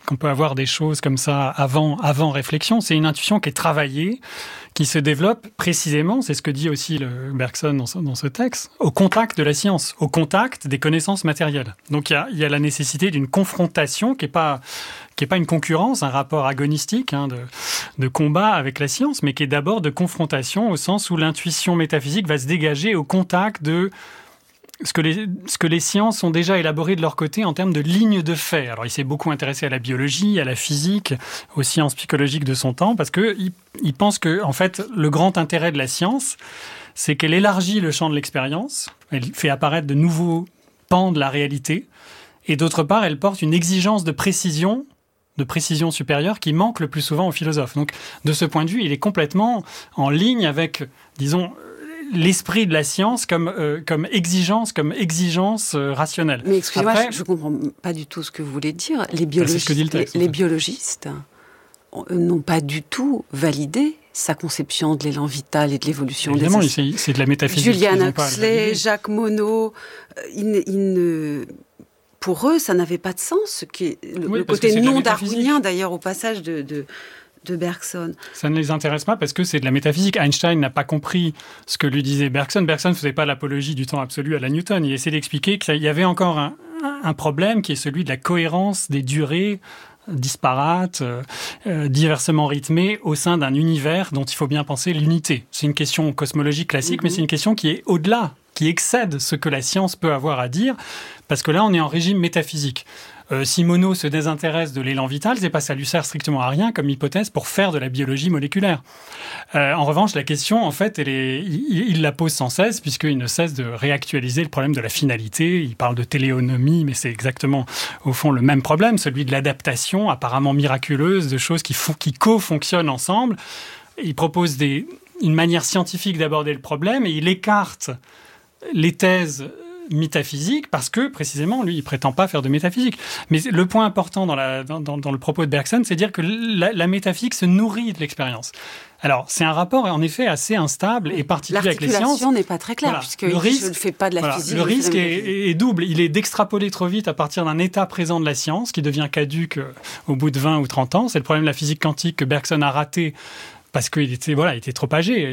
qu'on peut avoir des choses comme ça avant réflexion. C'est une intuition qui est travaillée, qui se développe précisément, c'est ce que dit aussi Bergson dans ce texte, au contact de la science, au contact des connaissances matérielles. Donc il y a la nécessité d'une confrontation qui est pas une concurrence, un rapport agonistique de combat avec la science, mais qui est d'abord de confrontation au sens où l'intuition métaphysique va se dégager au contact de ce que les sciences ont déjà élaboré de leur côté en termes de lignes de fait. Alors, il s'est beaucoup intéressé à la biologie, à la physique, aux sciences psychologiques de son temps, parce qu'il pense que, en fait, le grand intérêt de la science, c'est qu'elle élargit le champ de l'expérience, elle fait apparaître de nouveaux pans de la réalité, et d'autre part, elle porte une exigence de précision supérieure qui manque le plus souvent aux philosophes. Donc, de ce point de vue, il est complètement en ligne avec, disons, l'esprit de la science comme exigence rationnelle. Mais excusez-moi, je ne comprends pas du tout ce que vous voulez dire. Les biologistes n'ont pas du tout validé sa conception de l'élan vital et de l'évolution des espèces. Évidemment, c'est de la métaphysique. Julian Huxley, Jacques Monod, pour eux, ça n'avait pas de sens. Le côté non-darwinien, d'ailleurs, au passage de Bergson. Ça ne les intéresse pas parce que c'est de la métaphysique. Einstein n'a pas compris ce que lui disait Bergson. Bergson ne faisait pas l'apologie du temps absolu à la Newton. Il essayait d'expliquer qu'il y avait encore un problème qui est celui de la cohérence des durées disparates, diversement rythmées au sein d'un univers dont il faut bien penser l'unité. C'est une question cosmologique classique, mais c'est une question qui est au-delà, qui excède ce que la science peut avoir à dire, parce que là, on est en régime métaphysique. Si Monod se désintéresse de l'élan vital, c'est parce que ça lui sert strictement à rien comme hypothèse pour faire de la biologie moléculaire. En revanche, la question, en fait, il la pose sans cesse, puisqu'il ne cesse de réactualiser le problème de la finalité. Il parle de téléonomie, mais c'est exactement, au fond, le même problème, celui de l'adaptation apparemment miraculeuse de choses qui co-fonctionnent ensemble. Il propose une manière scientifique d'aborder le problème et il écarte les thèses métaphysique parce que, précisément, lui, il prétend pas faire de métaphysique. Mais le point important dans le propos de Bergson, c'est dire que la métaphysique se nourrit de l'expérience. Alors, c'est un rapport, en effet, assez instable et particulier avec les sciences. L'articulation n'est pas très claire, puisque je ne fais pas de la physique. Le risque est double. Il est d'extrapoler trop vite à partir d'un état présent de la science qui devient caduque au bout de 20 ou 30 ans. C'est le problème de la physique quantique que Bergson a raté parce qu'il était trop âgé.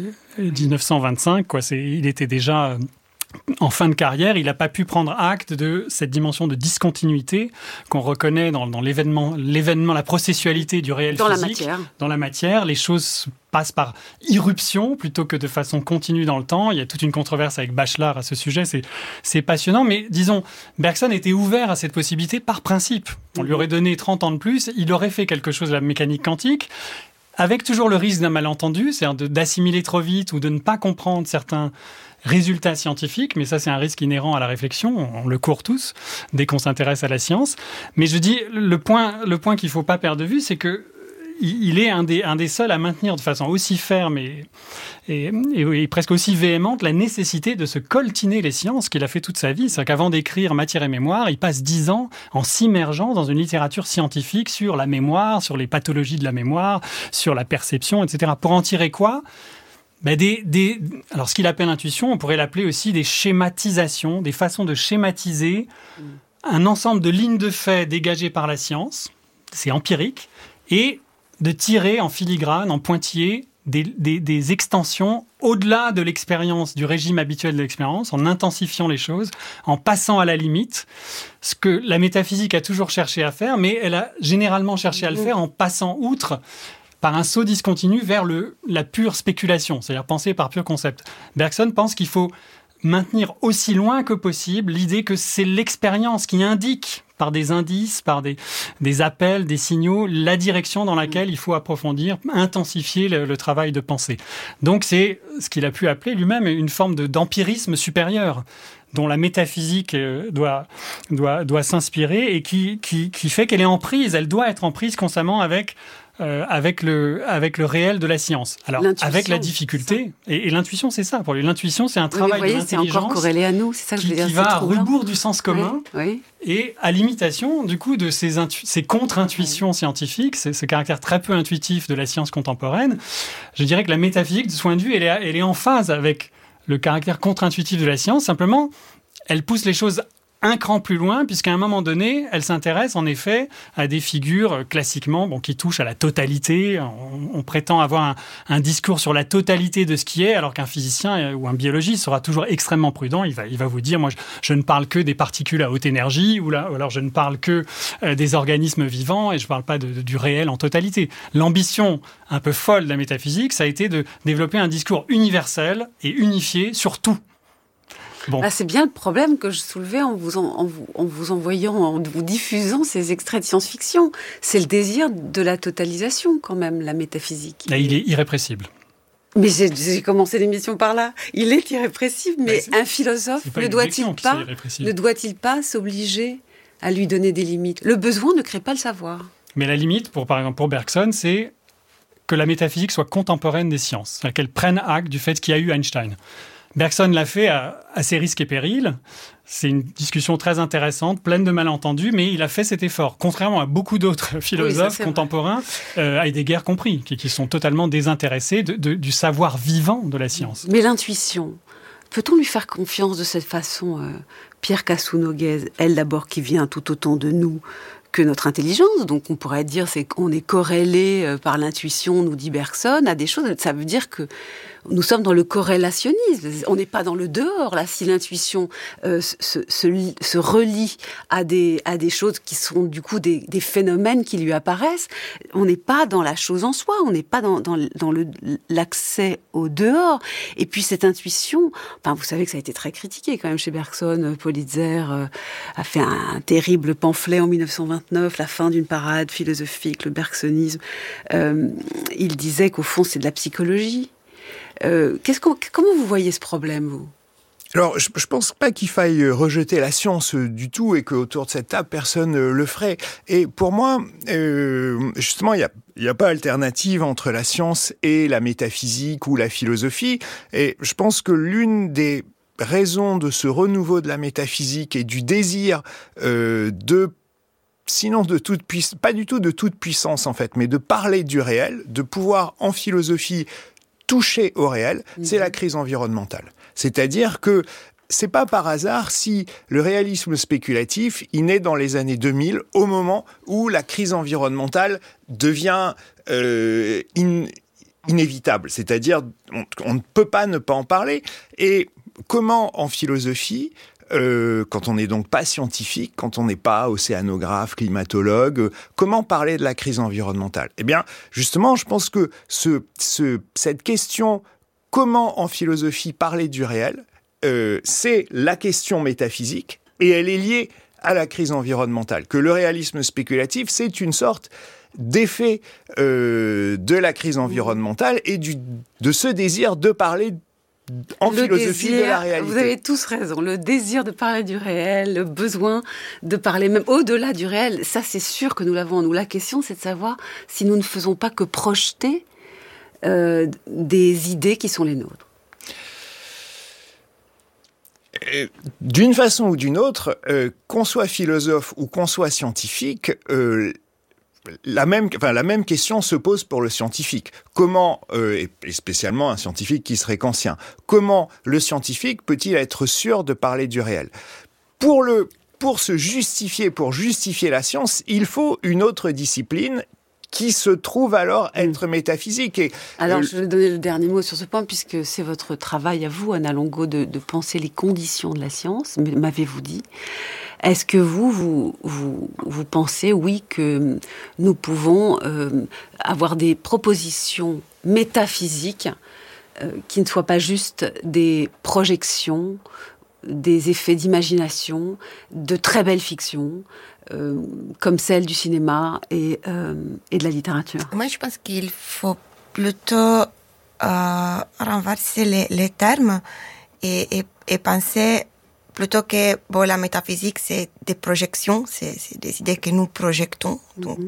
1925, il était déjà en fin de carrière, il n'a pas pu prendre acte de cette dimension de discontinuité qu'on reconnaît dans l'événement, la processualité du réel physique. Dans la matière, les choses passent par irruption plutôt que de façon continue dans le temps. Il y a toute une controverse avec Bachelard à ce sujet, c'est passionnant, mais disons, Bergson était ouvert à cette possibilité par principe. On lui aurait donné 30 ans de plus, il aurait fait quelque chose de la mécanique quantique, avec toujours le risque d'un malentendu, c'est-à-dire d'assimiler trop vite ou de ne pas comprendre certains résultats scientifiques, mais ça c'est un risque inhérent à la réflexion, on le court tous dès qu'on s'intéresse à la science. Mais je dis, le point qu'il ne faut pas perdre de vue, c'est que il est un des seuls à maintenir de façon aussi ferme et presque aussi véhémente la nécessité de se coltiner les sciences qu'il a fait toute sa vie. C'est-à-dire qu'avant d'écrire Matière et mémoire, il passe 10 ans en s'immergeant dans une littérature scientifique sur la mémoire, sur les pathologies de la mémoire, sur la perception, etc. Pour en tirer quoi ? Alors, ce qu'il appelle intuition, on pourrait l'appeler aussi des schématisations, des façons de schématiser un ensemble de lignes de faits dégagées par la science, c'est empirique, et de tirer en filigrane, en pointillé, des extensions au-delà de l'expérience, du régime habituel de l'expérience, en intensifiant les choses, en passant à la limite, ce que la métaphysique a toujours cherché à faire, mais elle a généralement cherché à le faire en passant outre par un saut discontinu vers la pure spéculation, c'est-à-dire penser par pur concept. Bergson pense qu'il faut maintenir aussi loin que possible l'idée que c'est l'expérience qui indique, par des indices, par des appels, des signaux, la direction dans laquelle il faut approfondir, intensifier le travail de pensée. Donc c'est ce qu'il a pu appeler lui-même une forme d'empirisme supérieur, dont la métaphysique doit s'inspirer et qui fait qu'elle est en prise, elle doit être en prise constamment avec le réel de la science. Alors, avec la difficulté, et l'intuition, c'est ça. Pour lui, l'intuition, c'est un travail de l'intelligence. C'est encore corrélé à nous, c'est ça que je veux dire. Qui va à rebours du sens commun, oui. Et à l'imitation, du coup, de ces contre-intuitions scientifiques, ce caractère très peu intuitif de la science contemporaine. Je dirais que la métaphysique, de ce point de vue, elle est en phase avec le caractère contre-intuitif de la science. Simplement, elle pousse les choses un cran plus loin, puisqu'à un moment donné, elle s'intéresse en effet à des figures classiquement qui touchent à la totalité. On prétend avoir un discours sur la totalité de ce qui est, alors qu'un physicien ou un biologiste sera toujours extrêmement prudent. Il va vous dire, moi, je ne parle que des particules à haute énergie, ou alors je ne parle que des organismes vivants, et je ne parle pas du réel en totalité. L'ambition un peu folle de la métaphysique, ça a été de développer un discours universel et unifié sur tout. Bon. C'est bien le problème que je soulevais en vous envoyant, en vous diffusant ces extraits de science-fiction. C'est le désir de la totalisation, quand même, la métaphysique. Là, il est irrépressible. Mais j'ai commencé l'émission par là. Il est irrépressible, mais un philosophe ne doit-il pas s'obliger à lui donner des limites ? Le besoin ne crée pas le savoir. Mais la limite, par exemple, pour Bergson, c'est que la métaphysique soit contemporaine des sciences, qu'elle prenne acte du fait qu'il y a eu Einstein. Bergson l'a fait à ses risques et périls. C'est une discussion très intéressante, pleine de malentendus, mais il a fait cet effort. Contrairement à beaucoup d'autres philosophes contemporains, Heidegger compris, qui sont totalement désintéressés du savoir vivant de la science. Mais l'intuition, peut-on lui faire confiance de cette façon Pierre Cassou-Noguez, elle d'abord qui vient tout autant de nous que notre intelligence, donc on pourrait dire qu'on est corrélé par l'intuition, nous dit Bergson, à des choses. Ça veut dire que nous sommes dans le corrélationnisme. On n'est pas dans le dehors, là. Si l'intuition se relie à des choses qui sont du coup des phénomènes qui lui apparaissent, on n'est pas dans la chose en soi, on n'est pas dans l'accès au dehors. Et puis cette intuition, vous savez que ça a été très critiqué quand même chez Bergson. Politzer a fait un terrible pamphlet en 1929, la fin d'une parade philosophique, le bergsonisme. Il disait qu'au fond c'est de la psychologie. Comment vous voyez ce problème, vous ? Alors, je pense pas qu'il faille rejeter la science du tout et qu'autour de cette table, personne le ferait. Et pour moi, justement, il y a pas alternative entre la science et la métaphysique ou la philosophie. Et je pense que l'une des raisons de ce renouveau de la métaphysique et du désir sinon pas du tout de toute puissance en fait, mais de parler du réel, de pouvoir en philosophie toucher au réel, c'est la crise environnementale. C'est-à-dire que c'est pas par hasard si le réalisme spéculatif, il naît dans les années 2000, au moment où la crise environnementale devient inévitable. C'est-à-dire, on ne peut pas ne pas en parler. Et comment en philosophie, quand on n'est donc pas scientifique, quand on n'est pas océanographe, climatologue, comment parler de la crise environnementale ? Eh bien, justement, je pense que cette question, comment en philosophie parler du réel, c'est la question métaphysique, et elle est liée à la crise environnementale. Que le réalisme spéculatif, c'est une sorte d'effet de la crise environnementale et de ce désir de parler en philosophie de la réalité. Vous avez tous raison. Le désir de parler du réel, le besoin de parler même au-delà du réel, ça c'est sûr que nous l'avons en nous. La question c'est de savoir si nous ne faisons pas que projeter des idées qui sont les nôtres. D'une façon ou d'une autre, qu'on soit philosophe ou qu'on soit scientifique, la même question se pose pour le scientifique. Comment, et spécialement un scientifique qui serait kantien, comment le scientifique peut-il être sûr de parler du réel ? Pour justifier la science, il faut une autre discipline qui se trouve alors être métaphysique. Alors, je vais donner le dernier mot sur ce point, puisque c'est votre travail à vous, Anna Longo, de penser les conditions de la science, m'avez-vous dit. Est-ce que vous pensez, oui, que nous pouvons avoir des propositions métaphysiques qui ne soient pas juste des projections, des effets d'imagination, de très belles fictions, comme celle du cinéma et de la littérature? Moi, je pense qu'il faut plutôt renverser les termes et penser plutôt que la métaphysique, c'est des projections, c'est des idées que nous projetons. Donc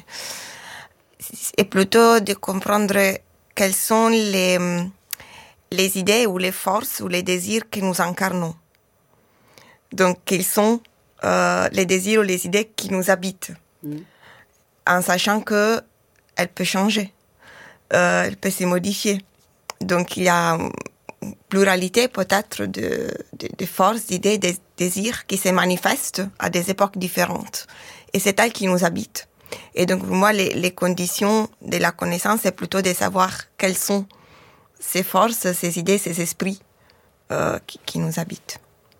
et plutôt de comprendre quelles sont les idées ou les forces ou les désirs que nous incarnons. Donc, quels sont les désirs ou les idées qui nous habitent, en sachant qu'elles peuvent changer, elles peuvent se modifier. Donc, il y a une pluralité peut-être de forces, d'idées, des désirs qui se manifestent à des époques différentes. Et c'est elle qui nous habite. Et donc, pour moi, les conditions de la connaissance, c'est plutôt de savoir quelles sont ces forces, ces idées, ces esprits qui nous habitent.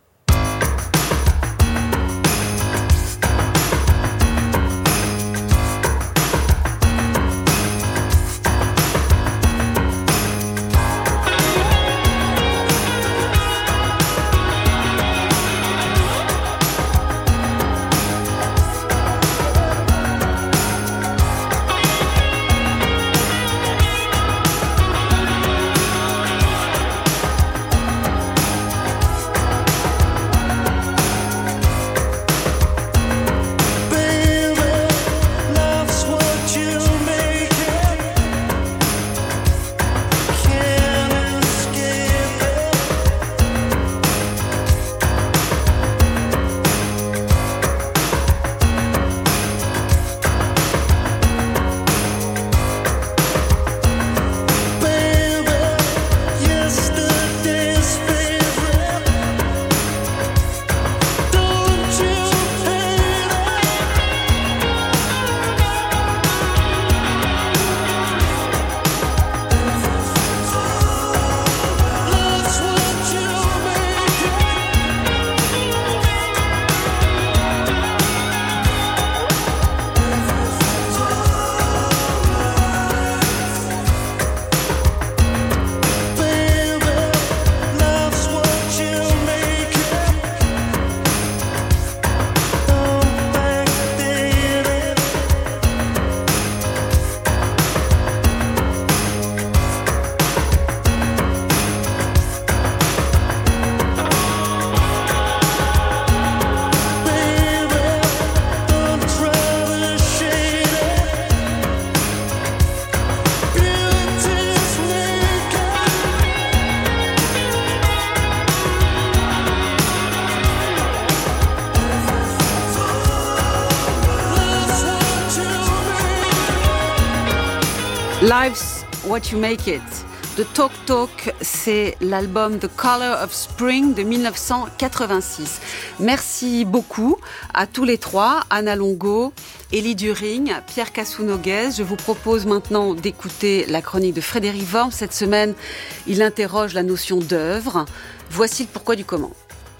Life's What You Make It. The Talk Talk, c'est l'album The Color of Spring de 1986. Merci beaucoup à tous les trois, Anna Longo, Élie During, Pierre Cassou-Noguez. Je vous propose maintenant d'écouter la chronique de Frédéric Worms. Cette semaine, il interroge la notion d'œuvre. Voici le pourquoi du comment.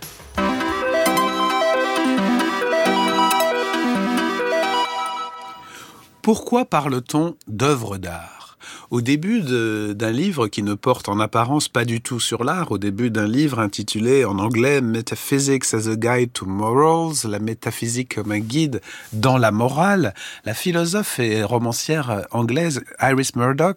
Pourquoi parle-t-on d'œuvre d'art ? Au début d'un livre qui ne porte en apparence pas du tout sur l'art, au début d'un livre intitulé en anglais « Metaphysics as a Guide to Morals », la métaphysique comme un guide dans la morale, la philosophe et romancière anglaise Iris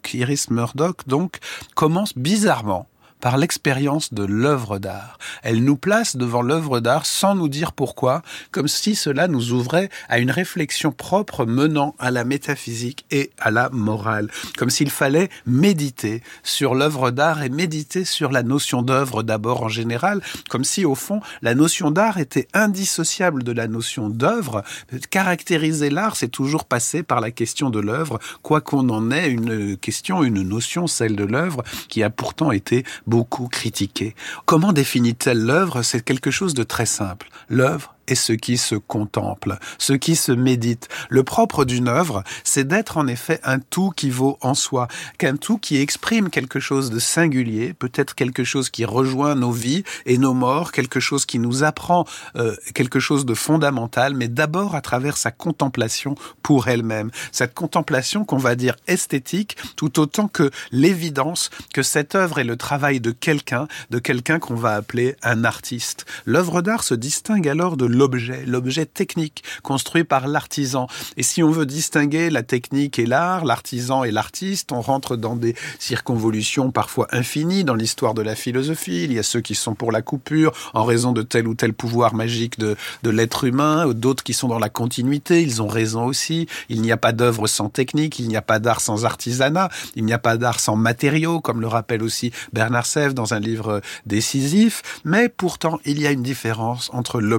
Murdoch donc, commence bizarrement par l'expérience de l'œuvre d'art. Elle nous place devant l'œuvre d'art sans nous dire pourquoi, comme si cela nous ouvrait à une réflexion propre menant à la métaphysique et à la morale. Comme s'il fallait méditer sur l'œuvre d'art et méditer sur la notion d'œuvre d'abord en général, comme si au fond la notion d'art était indissociable de la notion d'œuvre. Caractériser l'art, c'est toujours passer par la question de l'œuvre, quoi qu'on en ait une question, une notion, celle de l'œuvre, qui a pourtant été beaucoup critiquée. Comment définit-elle l'œuvre ? C'est quelque chose de très simple. L'œuvre est ce qui se contemple, ce qui se médite. Le propre d'une œuvre, c'est d'être en effet un tout qui vaut en soi, qu'un tout qui exprime quelque chose de singulier, peut-être quelque chose qui rejoint nos vies et nos morts, quelque chose qui nous apprend quelque chose de fondamental, mais d'abord à travers sa contemplation pour elle-même. Cette contemplation qu'on va dire esthétique, tout autant que l'évidence que cette œuvre est le travail de quelqu'un qu'on va appeler un artiste. L'œuvre d'art se distingue alors de l'objet technique construit par l'artisan. Et si on veut distinguer la technique et l'art, l'artisan et l'artiste, on rentre dans des circonvolutions parfois infinies dans l'histoire de la philosophie. Il y a ceux qui sont pour la coupure en raison de tel ou tel pouvoir magique de l'être humain, d'autres qui sont dans la continuité, ils ont raison aussi. Il n'y a pas d'œuvre sans technique, il n'y a pas d'art sans artisanat, il n'y a pas d'art sans matériaux, comme le rappelle aussi Bernard Sèvres dans un livre décisif. Mais pourtant, il y a une différence entre l'objet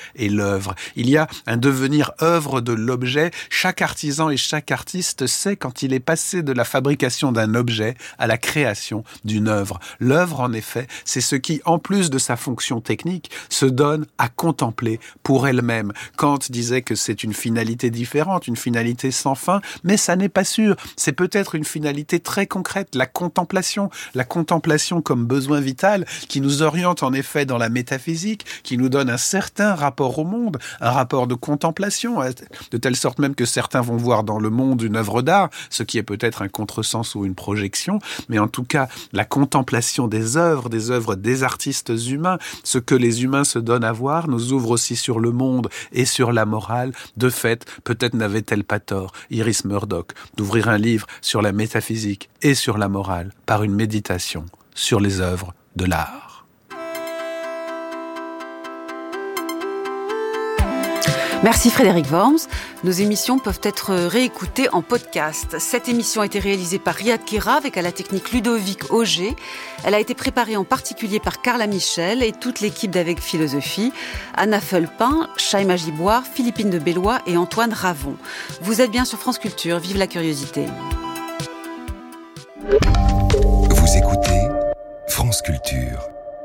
et l'œuvre. Il y a un devenir œuvre de l'objet. Chaque artisan et chaque artiste sait quand il est passé de la fabrication d'un objet à la création d'une œuvre. L'œuvre, en effet, c'est ce qui, en plus de sa fonction technique, se donne à contempler pour elle-même. Kant disait que c'est une finalité différente, une finalité sans fin, mais ça n'est pas sûr. C'est peut-être une finalité très concrète, la contemplation comme besoin vital qui nous oriente en effet dans la métaphysique, qui nous donne un certain rapport au monde, un rapport de contemplation, de telle sorte même que certains vont voir dans le monde une œuvre d'art, ce qui est peut-être un contresens ou une projection, mais en tout cas, la contemplation des œuvres des artistes humains, ce que les humains se donnent à voir, nous ouvre aussi sur le monde et sur la morale. De fait, peut-être n'avait-elle pas tort, Iris Murdoch, d'ouvrir un livre sur la métaphysique et sur la morale par une méditation sur les œuvres de l'art. Merci Frédéric Worms. Nos émissions peuvent être réécoutées en podcast. Cette émission a été réalisée par Riyad Kira avec à la technique Ludovic Auger. Elle a été préparée en particulier par Carla Michel et toute l'équipe d'Avec Philosophie, Anna Feulpin, Chaïma Giboire, Philippine de Bellois et Antoine Ravon. Vous êtes bien sur France Culture, vive la curiosité. Vous écoutez France Culture.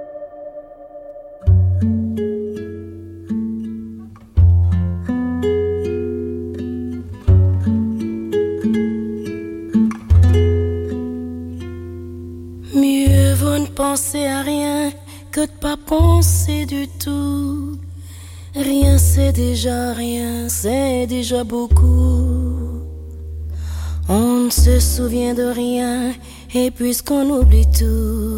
Mieux vaut ne penser à rien que de pas penser du tout. Rien c'est déjà beaucoup. On ne se souvient de rien et puisqu'on oublie tout,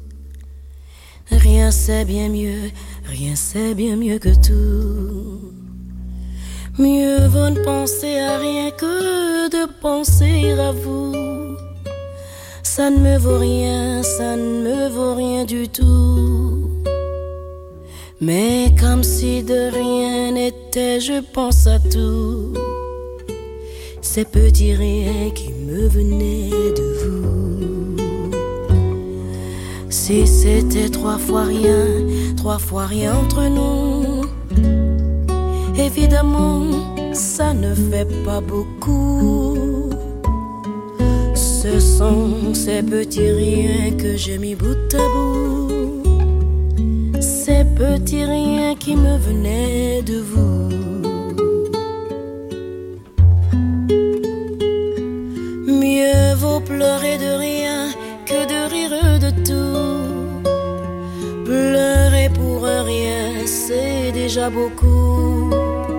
rien c'est bien mieux que tout. Mieux vaut ne penser à rien que de penser à vous. Ça ne me vaut rien du tout. Mais comme si de rien n'était, je pense à tout. Ces petits riens qui me venaient de vous. Si c'était 3 fois rien entre nous, évidemment, ça ne fait pas beaucoup. Ce sont ces petits riens que j'ai mis bout à bout. Ces petits riens qui me venaient de vous. Mieux vaut pleurer de rien que de rire de tout. Pleurer pour rien, c'est déjà beaucoup.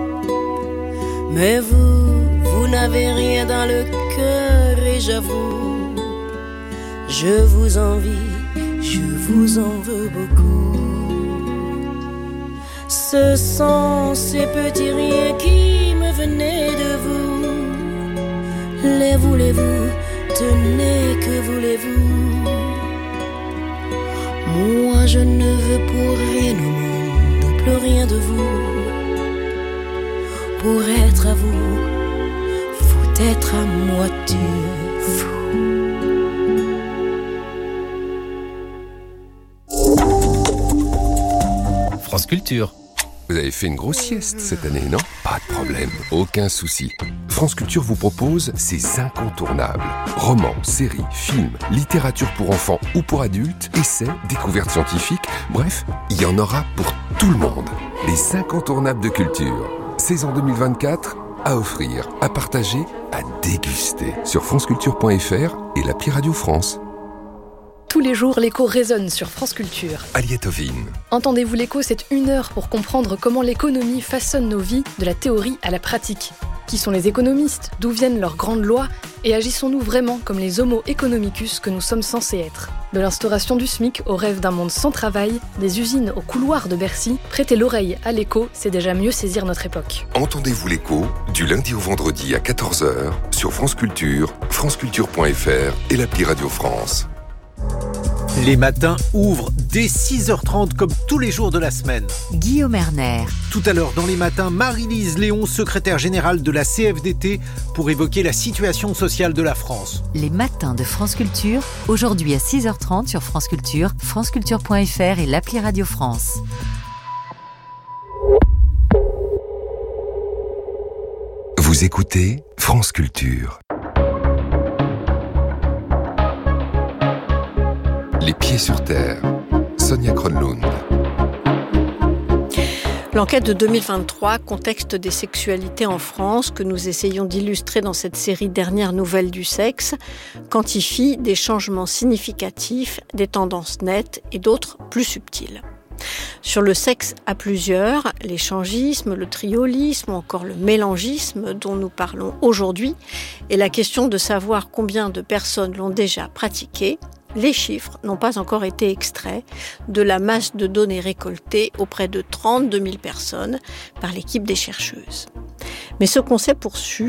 Mais vous n'avez rien dans le cœur et j'avoue, je vous envie, je vous en veux beaucoup. Ce sont ces petits riens qui me venaient de vous. Les voulez-vous, tenez, que voulez-vous? Moi je ne veux pour rien au monde, plus rien de vous. Pour être à vous, faut être à moitié fou. France Culture. Vous avez fait une grosse sieste cette année, non? Pas de problème, aucun souci. France Culture vous propose ses incontournables. Romans, séries, films, littérature pour enfants ou pour adultes, essais, découvertes scientifiques, bref, il y en aura pour tout le monde. Les incontournables de culture. Saison 2024, à offrir, à partager, à déguster. Sur franceculture.fr et l'appli Radio France. Tous les jours, l'écho résonne sur France Culture. Aliette Ovine. Entendez-vous l'écho, c'est 1 heure pour comprendre comment l'économie façonne nos vies, de la théorie à la pratique. Qui sont les économistes? D'où viennent leurs grandes lois? Et agissons-nous vraiment comme les homo economicus que nous sommes censés être? De l'instauration du SMIC au rêve d'un monde sans travail, des usines au couloir de Bercy, prêtez l'oreille à l'écho, c'est déjà mieux saisir notre époque. Entendez-vous l'écho, du lundi au vendredi à 14h, sur France Culture, franceculture.fr et l'appli Radio France. Les matins ouvrent dès 6h30 comme tous les jours de la semaine. Guillaume Erner. Tout à l'heure dans les matins, Marie-Lise Léon, secrétaire générale de la CFDT, pour évoquer la situation sociale de la France. Les matins de France Culture, aujourd'hui à 6h30 sur France Culture, franceculture.fr et l'appli Radio France. Vous écoutez France Culture. Les pieds sur terre. Sonia Kronlund. L'enquête de 2023, contexte des sexualités en France, que nous essayons d'illustrer dans cette série Dernières nouvelles du sexe, quantifie des changements significatifs, des tendances nettes et d'autres plus subtiles. Sur le sexe à plusieurs, l'échangisme, le triolisme ou encore le mélangisme dont nous parlons aujourd'hui, et la question de savoir combien de personnes l'ont déjà pratiqué, les chiffres n'ont pas encore été extraits de la masse de données récoltées auprès de 32 000 personnes par l'équipe des chercheuses. Mais ce qu'on sait pour sûr,